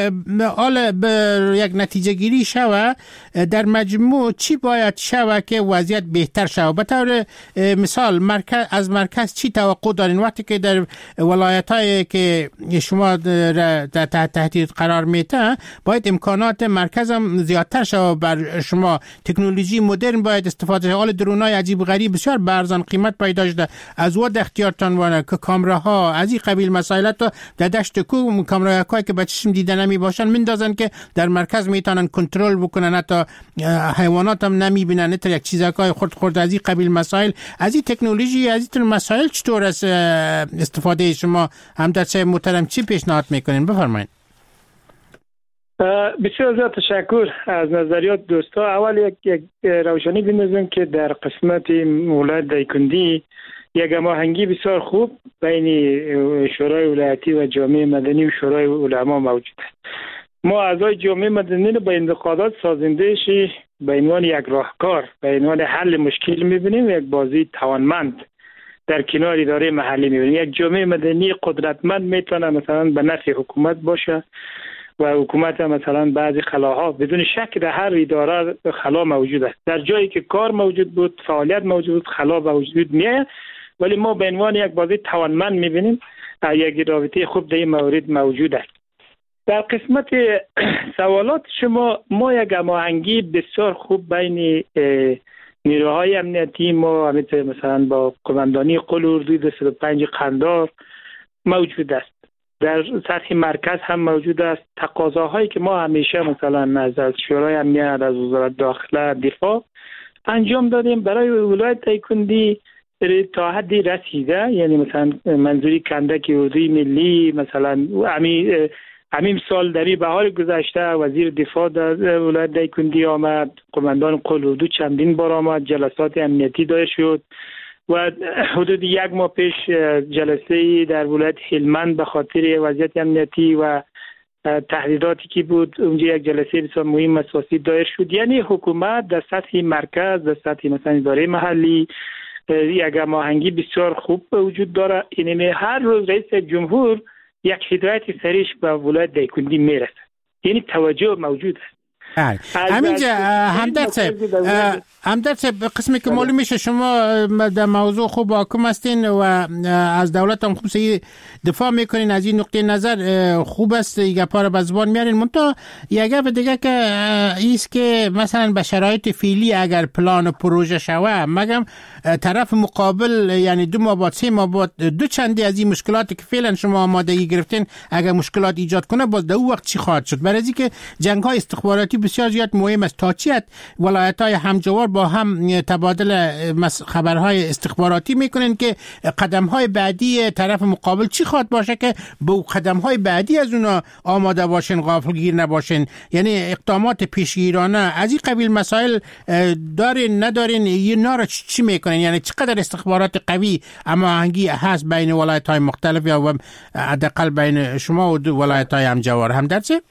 آل به یک نتیجه گیری شوه در مجموع چی باید شوه که وضعیت بهتر شوه؟ به طور مثال مرکز از مرکز چی توقع دارین وقتی که در ولایت هایی که شما در تحت تهدید قرار میته باید امکانات مرکز هم زیادتر شوه بر شما؟ تکنولوژی مدرن باید استفاده شوه. حال درونای عجیب غریب بسیار برزان قیمت پیدا شده از ود اختیارتان وانه که کامراها از این قبیل مسائل تا در دشت کو کامراهایی که به چشم دیده نمی باشن مندازن که در مرکز میتونن کنترل بکنن، حتی حیوانات هم نمیبینن، نه یک چیزای خرد خرد از این قبیل مسائل. از این تکنولوژی از این مسائل چطور است استفاده شما همدرد صاحب محترم چی پیشنهاد میکنین؟ بفرمایید. بسیار زیاد تشکر از نظریات دوستا. اول یک, یک روشنی بندازم که در قسمت ولایت دایکندی یک هماهنگی بسیار خوب بین شورای ولایتی و جامعه مدنی و شورای علما موجود است. ما اعضای جامعه مدنی رو با انتقادات سازنده‌اش به عنوان یک راهکار، به عنوان حل مشکل می‌بینیم، یک بازی توانمند در کنار اداره محلی می‌بینیم. یک جامعه مدنی قدرتمند میتونه مثلا به نفع حکومت باشه و حکومت مثلا بعضی خلاها بدون شک در هر اداره خلا موجود است. در جایی که کار موجود بود، فعالیت موجود بود، خلا به وجود میاد، ولی ما به عنوان یک بازی توانمند می‌بینیم یک رابطه خوب در این مورد موجود است. در قسمت سوالات شما ما یک هماهنگی بسیار خوب بین نیروهای امنیتی ما مثلا با قماندانی قل اردوی دویست و پنج قندار موجود است. در سطح مرکز هم موجود است. تقاضاهایی که ما همیشه مثلا از از شورای امنیت، از وزارت داخله، دفاع انجام دادیم برای ولایت دایکندی تا حدی رسیده. یعنی مثلا منظوری کندک اردوی ملی، مثلا همین همین سال در بهار گذشته وزیر دفاع در ولایت دایکندی آمد، قماندان قل اردو چندین بار آمد، جلسات امنیتی دایر شد و حدود یک ماه پیش جلسه در ولایت هلمند به خاطر وضعیت امنیتی و تهدیداتی که بود اونجا یک جلسه بسیار مهم اساسی دایر شد. یعنی حکومت در سطح مرکز، در سطح مثلا اداره محلی یک هماهنگی بسیار خوب وجود داره. یعنی هر روز رئیس جمهور یک هدایت سریش به ولایت دایکندی میرسه، یعنی توجه موجود است. همینجا همدرد صاحب همدرد صاحب قسمی که معلوم میشه شما در موضوع خوب حاکم هستین و از دولت هم خوب سعی دفاع میکنین، از این نقطه نظر خوب است یک پاره به زبان میارین. منتها یک گپ دیگه که ایست که مثلا به شرایط فعلی اگر پلان و پروژه شوه مگم طرف مقابل یعنی دو ماه بعد سه ماه بعد دو چندی از این مشکلاتی که فعلا شما آمادگی گرفتین اگر مشکلات ایجاد کنه باز در اون وقت چی خواهد شد؟ برای اینکه جنگ های استخباراتی بسیار زیاد مهم است. تا چی ولایت‌های همجوار با هم تبادل خبرهای استخباراتی میکنن که قدم‌های بعدی طرف مقابل چی خواد باشه که به قدم‌های بعدی از اونا آماده باشن، غافلگیر نباشن. یعنی اقدامات پیشگیرانه از این قبیل مسائل دارین ندارین، اینا را چی میکنن؟ یعنی چقدر استخبارات قوی اما هنگی هست بین ولایت‌های مختلف یا حداقل بین شما و ولایت‌های همجوار هم درسه؟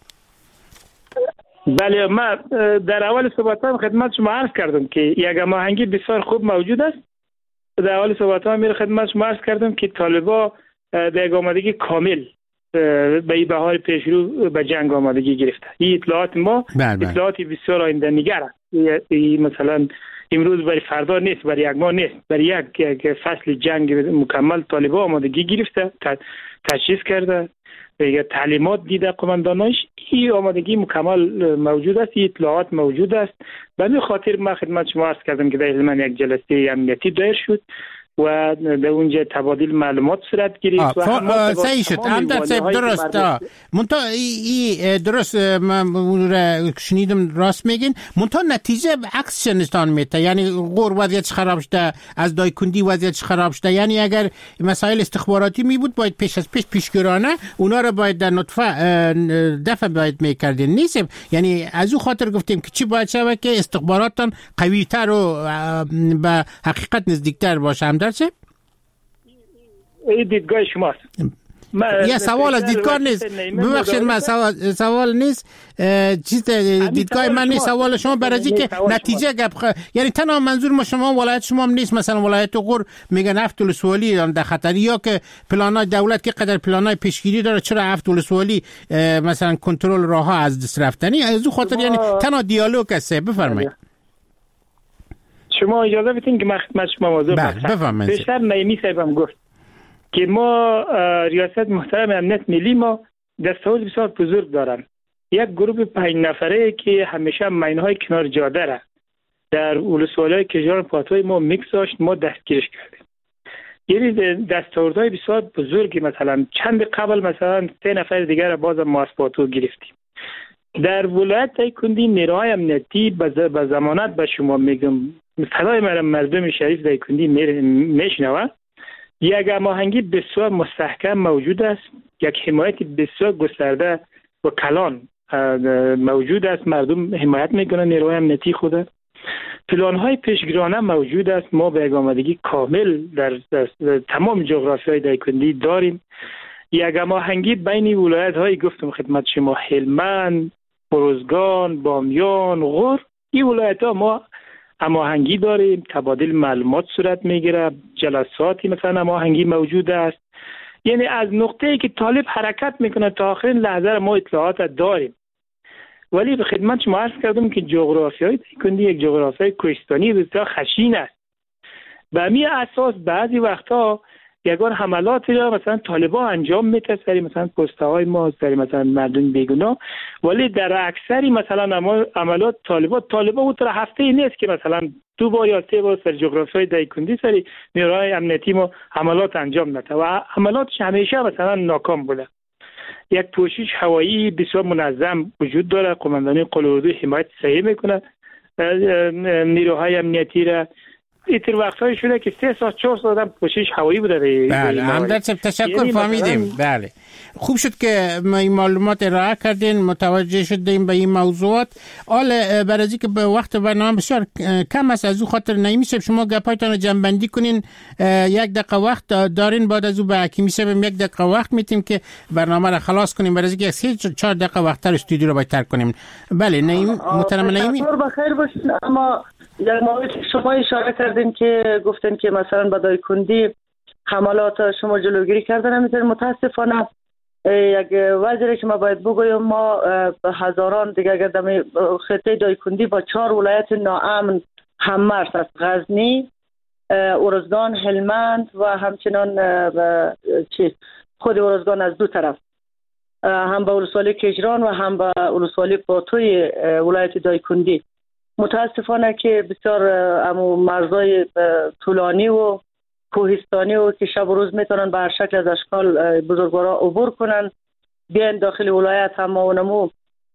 بله، ما در اول صحبتام خدمت شما عرض کردم که یک هماهنگی بسیار خوب موجود است. در اول صحبتام میره خدمت شما عرض کردم که طالبا در یک آمادگی کامل به این بهار پیشرو به جنگ آمادگی گرفته. این اطلاعات ما بل بل. اطلاعاتی بسیار آینده نگر است. مثلا امروز برای فردا نیست، برای یک ماه نیست، برای یک, یک فصل جنگ مکمل طالبا آمادگی گرفته، تجهیز کرده، دیگه تعلیمات دیده قمانداناش. این آمادگی مکمل موجود است، این اطلاعات موجود است. به همین خاطر من خدمت شما عرض کردم که در من یک جلسه امنیتی دایر شد و در اونجا تبادل معلومات صورت گرفت و هم صحیح شد. هم در صحیح درست منتها ای درست من شنیدم راست میگین، منتها نتیجه عکس نشان میده. یعنی غور وضعیت خراب شده، از دایکندی وضعیت خراب شده. یعنی اگر مسائل استخباراتی می بود باید پیش از پیش پیشگیرانه اونا رو باید در نطفه دفع باید میکردین، نیست؟ یعنی از او خاطر گفتیم که چی باید شود که استخباراتتان قوی‌تر و به حقیقت نزدیکتر باشه. هم درسه؟ این دیدگاه شماست. یه سوال از دیدگاه نیست، ببخشید من سوال سوال نیست، چیز دیدگاه من نیست، سوال شما برای اینکه نتیجه گپ خ... یعنی تنها منظور ما شما ولایت شما هم نیست. مثلا ولایت غور میگن هفت ولسوالی در خطر، یا که پلانای دولت که قدر پلانای پیشگیری داره، چرا هفت ولسوالی مثلا کنترل راهها از دست رفتنی؟ از اون خاطر یعنی تنها دیالوگ است. بفرمایید. شما اجازه بدین که من خدمت شما موضوع بفرمایید. بیشتر نعیمی صاحبم گفت که ما ریاست محترم امنیت ملی ما دستاورد بسیار بزرگ دارن. یک گروه پنج نفره که همیشه ماینهای کنار جاده را در ولسوالی‌های کشور پاتوی ما میکس داشت، ما دستگیرش کردیم. یعنی دستاوردهای بسیار بزرگی، مثلا چند قبل مثلا سه نفر دیگر را باز ما از پاتو گرفتیم. در ولایت دایکندی نیروهای امنیتی به ضمانت به شما میگم، صدای من مردم شریف دایکندی میشنوه، یک هماهنگی بسیار مستحکم موجود است، یک حمایت بسیار گسترده و کلان موجود است. مردم حمایت میکنن نیروهای امنیتی خود. پلان‌های پیشگیرانه موجود است. ما به یک آمادگی کامل در, در, در تمام جغرافیای دایکندی داریم. یک هماهنگی بین ولایت‌های گفتم خدمت شما، هلمند، ارزگان، بامیان، غور، این ولایت‌ها ما هماهنگی داریم، تبادل معلومات صورت میگیره، جلساتی مثلا هماهنگی موجود است. یعنی از نقطه‌ای که طالب حرکت میکنه تا آخرین لحظه ما اطلاعات داریم. ولی به خدمت شما عرض کردم که جغرافیای دایکندی یک جغرافیای کوهستانی بسیار خشین است. به همین اساس بعضی وقتا یگان حملاتی را مثلا طالبا انجام میده سری مثلا پست‌های ما، سری مثلا مردم بیگناه، ولی در اکثری مثلا عملات طالبا طالبا اون طرح هفته ای نیست که مثلا دو بار یا سه بار سر جغرافیای دایکندی سری نیروهای امنیتی ما حملات انجام نده و حملاتش همیشه مثلا ناکام بوده. یک پوشش هوایی بسیار منظم وجود داره، قماندانی قلعه‌اردو حمایت صحیح میکنه نیروهای امنیتی را. ایتر وقتایی شده که سه ساعت چهار ساعت هم پوشش هوایی بوده. بله، همدرد صاحب تشکر، فهمیدیم. بله، خوب شد که ما این معلومات ارائه کردین، متوجه شدیم به این موضوعات. حالا برای اینکه به وقت برنامه بسیار کم است، از او خاطر نمیشه شما گپایتان رو جمع‌بندی کنین. یک دقیقه وقت دارین، بعد از او به حکیمی صاحب یک دقیقه وقت میتیم که برنامه رو خلاص کنیم، برای اینکه سه چهار دقیقه وقت تر استودیو رو باید ترک کنیم. بله نعیم، محترم نعیمی، بخیر باشین. اما یک موضوع شما اشاره کردین که گفتن که مثلا به دایکندی حملات شما جلوگیری کردن، همینطور متاسفانه یک وضعی که ما باید بگویم، ما هزاران دیگه اگر در خطه دایکندی با چهار ولایت ناامن هممرز است، غزنی، ارزگان، هلمند و همچنان چی خود ارزگان از دو طرف، هم به ولسوالی کجران و هم به ولسوالی پاتوی ولایت دایکندی. متاسفانه که بسیار امو مرزای طولانی و کوهستانی و که شب و روز میتونن به هر شکل از اشکال بزرگوارا عبور کنن بیان داخل ولایت، هم اونمو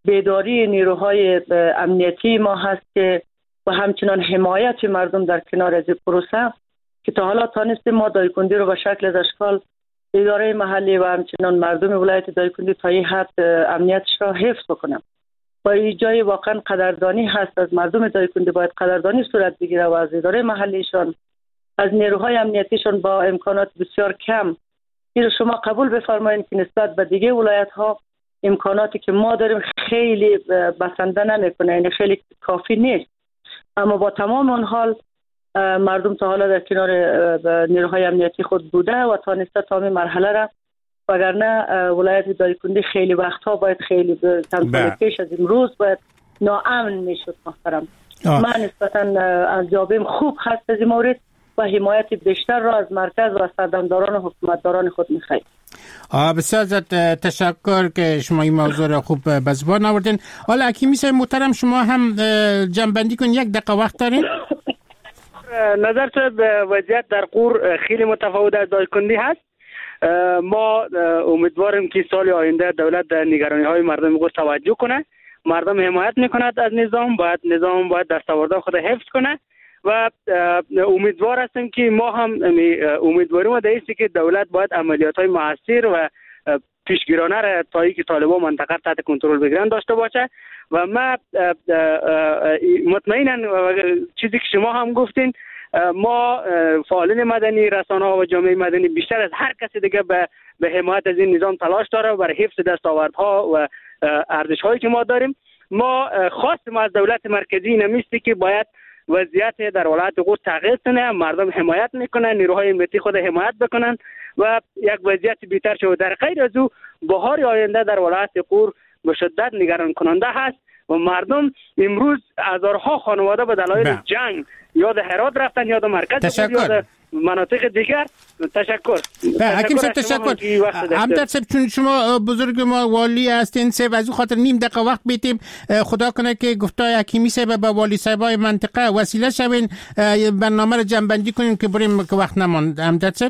بیداری نیروهای امنیتی ما هست که و همچنان حمایت مردم در کنار از پروسه که تا حالا تانستیم ما دایکندی رو به شکل از اشکال اداره محلی و همچنان مردم ولایت دایکندی تا این حد امنیتش را حفظ بکنم. و این جای واقعا قدردانی هست از مردم دایکندی، باید قدردانی صورت بگیره و از اداره محلیشان، از نیروهای امنیتیشان با امکانات بسیار کم. این شما قبول بفرمایید که نسبت به دیگه ولایت ها امکاناتی که ما داریم خیلی بسنده نمیکنه، یعنی خیلی کافی نیست. اما با تمام اون حال مردم تا حالا در کنار نیروهای امنیتی خود بوده و تانسته تا این مرحله را، وگرنه ولایت دایکندی خیلی وقتها باید خیلی چند پیش از امروز باید ناامن میشد. محترم من نسبتا انجام خوب هست از این مورد و حمایت بیشتر را از مرکز و سردمداران و حکومتداران خود میخواهیم. بسیار زیاد تشکر که شما این موضوع را خوب به زبان آوردین. حالا حکیمی صاحب محترم شما هم جنبندی کن، یک دقیقه وقت دارین. نظر تو به وضعیت در قور خیلی متفاوت از دایکندی هست. ما امیدواریم که سال آینده دولت در نگرانی های مردم قور توجه کنه. مردم حمایت میکند از نظام، باید نظام باید دستاوردهای خود حفظ کنه و امیدوار هستیم که ما هم امیدواریم و دایستی که دولت باید عملیات های موثر و پیشگیرانه را تا اینکه طالبان منطقه تحت کنترل بگیرن داشته باشه. و ما مطمئنا چیزی که شما هم گفتین، ما فعالین مدنی، رسانه ها و جامعه مدنی بیشتر از هر کسی دیگه به به حمایت از این نظام تلاش داره برای حفظ دستاوردها و ارزش هایی که ما داریم. ما خواستیم از دولت مرکزی نمیستی که باید وضعیت در ولایت قور تغییر کنه، مردم حمایت میکنن، نیروهای امنیتی خود حمایت بکنن و یک وضعیت بهتر شود. در غیر از او بهار آینده در ولایت قور به شدت نگران کننده هست و مردم امروز هزارها خانواده به دلایل جنگ یا در هرات رفتن یا در مرکز یا در مناطق دیگر. تشکر. حکیم صاحب تشکر. همدرد صاحب چون شما بزرگ ما والی هستین صاحب، از او خاطر نیم دقیقه وقت بیتیم. خدا کنه که گفتای حکیمی صاحب با والی صاحبای منطقه وسیله شوین، برنامه رو جنبندی کنیم که بریم که وقت نماند. همدرد صاحب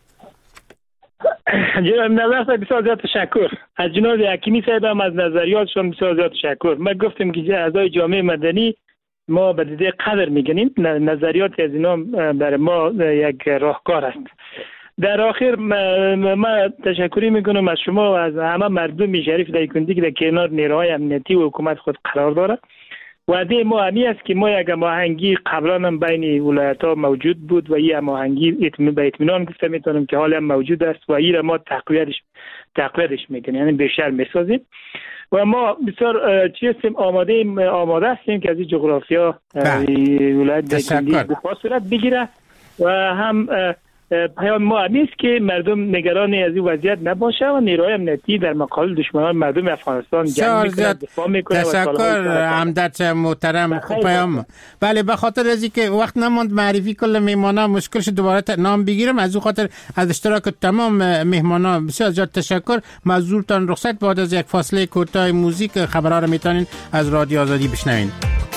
جناب نظر صاحب بسیار زیاد تشکر. از جناب حکیمی صاحب هم از نظریاتشون بسیار زیاد تشکر. ما گفتیم که اعضای جامعه مدنی ما به دیده قدر میگنیم، نظریات از اینا برای ما یک راهکار است. در آخر ما تشکری میکنم از شما و از همه مردم شریف دایکندی که در کنار نیروهای امنیتی و حکومت خود قرار داره. وعده ما همی است که ما یک هماهنگی قبلا هم بین ولایت ها موجود بود و این هماهنگی به اطمینان گفته میتونم که حالا هم موجود است و این را ما تقویتش تقویتش میکنیم، یعنی بیشتر میسازیم و ما بسیار چی هستیم آماده آماده هستیم که از این جغرافیا ولایت دایکندی به صورت بگیره و هم پیام ما نیست که مردم نگران از این وضعیت نباشه و نیروهای امنیتی در مقابل دشمنان مردم افغانستان جنگ میکنه، دفاع میکنه. تشکر همدرد محترم، خوب پیام. بله به خاطر از اینکه وقت نماند معرفی کل مهمانا مشکلش دوباره نام بگیرم، از اون خاطر از اشتراک تمام مهمانا بسیار زیاد تشکر. معذورتان رخصت. بعد از یک فاصله کوتاه موزیک خبرها رو میتونین از رادیو آزادی بشنوین.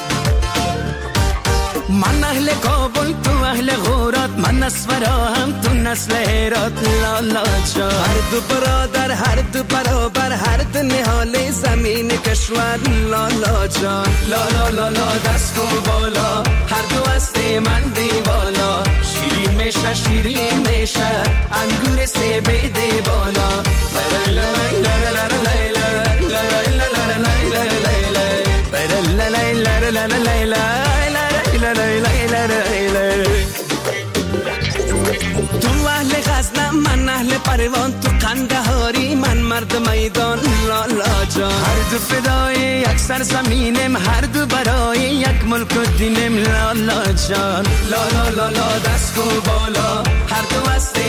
من اهل کابل تو اهل غورات، من نسورا هم تو نسل هرات. لالا جا هر دو برادر هر دو برابر هر دو نهال زمین کشور. لالا جان لالا لالا دست کن بالا، هر دو هستی من دی بالا. شیرین میشه شیرین میشه انگور سه بیده بالا. لا لا لا لا لا لا لا لا لا لا تو اهل غزنم من اهل پروان، تو قندهاری من مرد میدان. لالا جان هر دو فدای یک سرزمینم، هر دو برای یک ملک و دینم. لالا جان لالا لالا دست کو بالا، هر دو هستی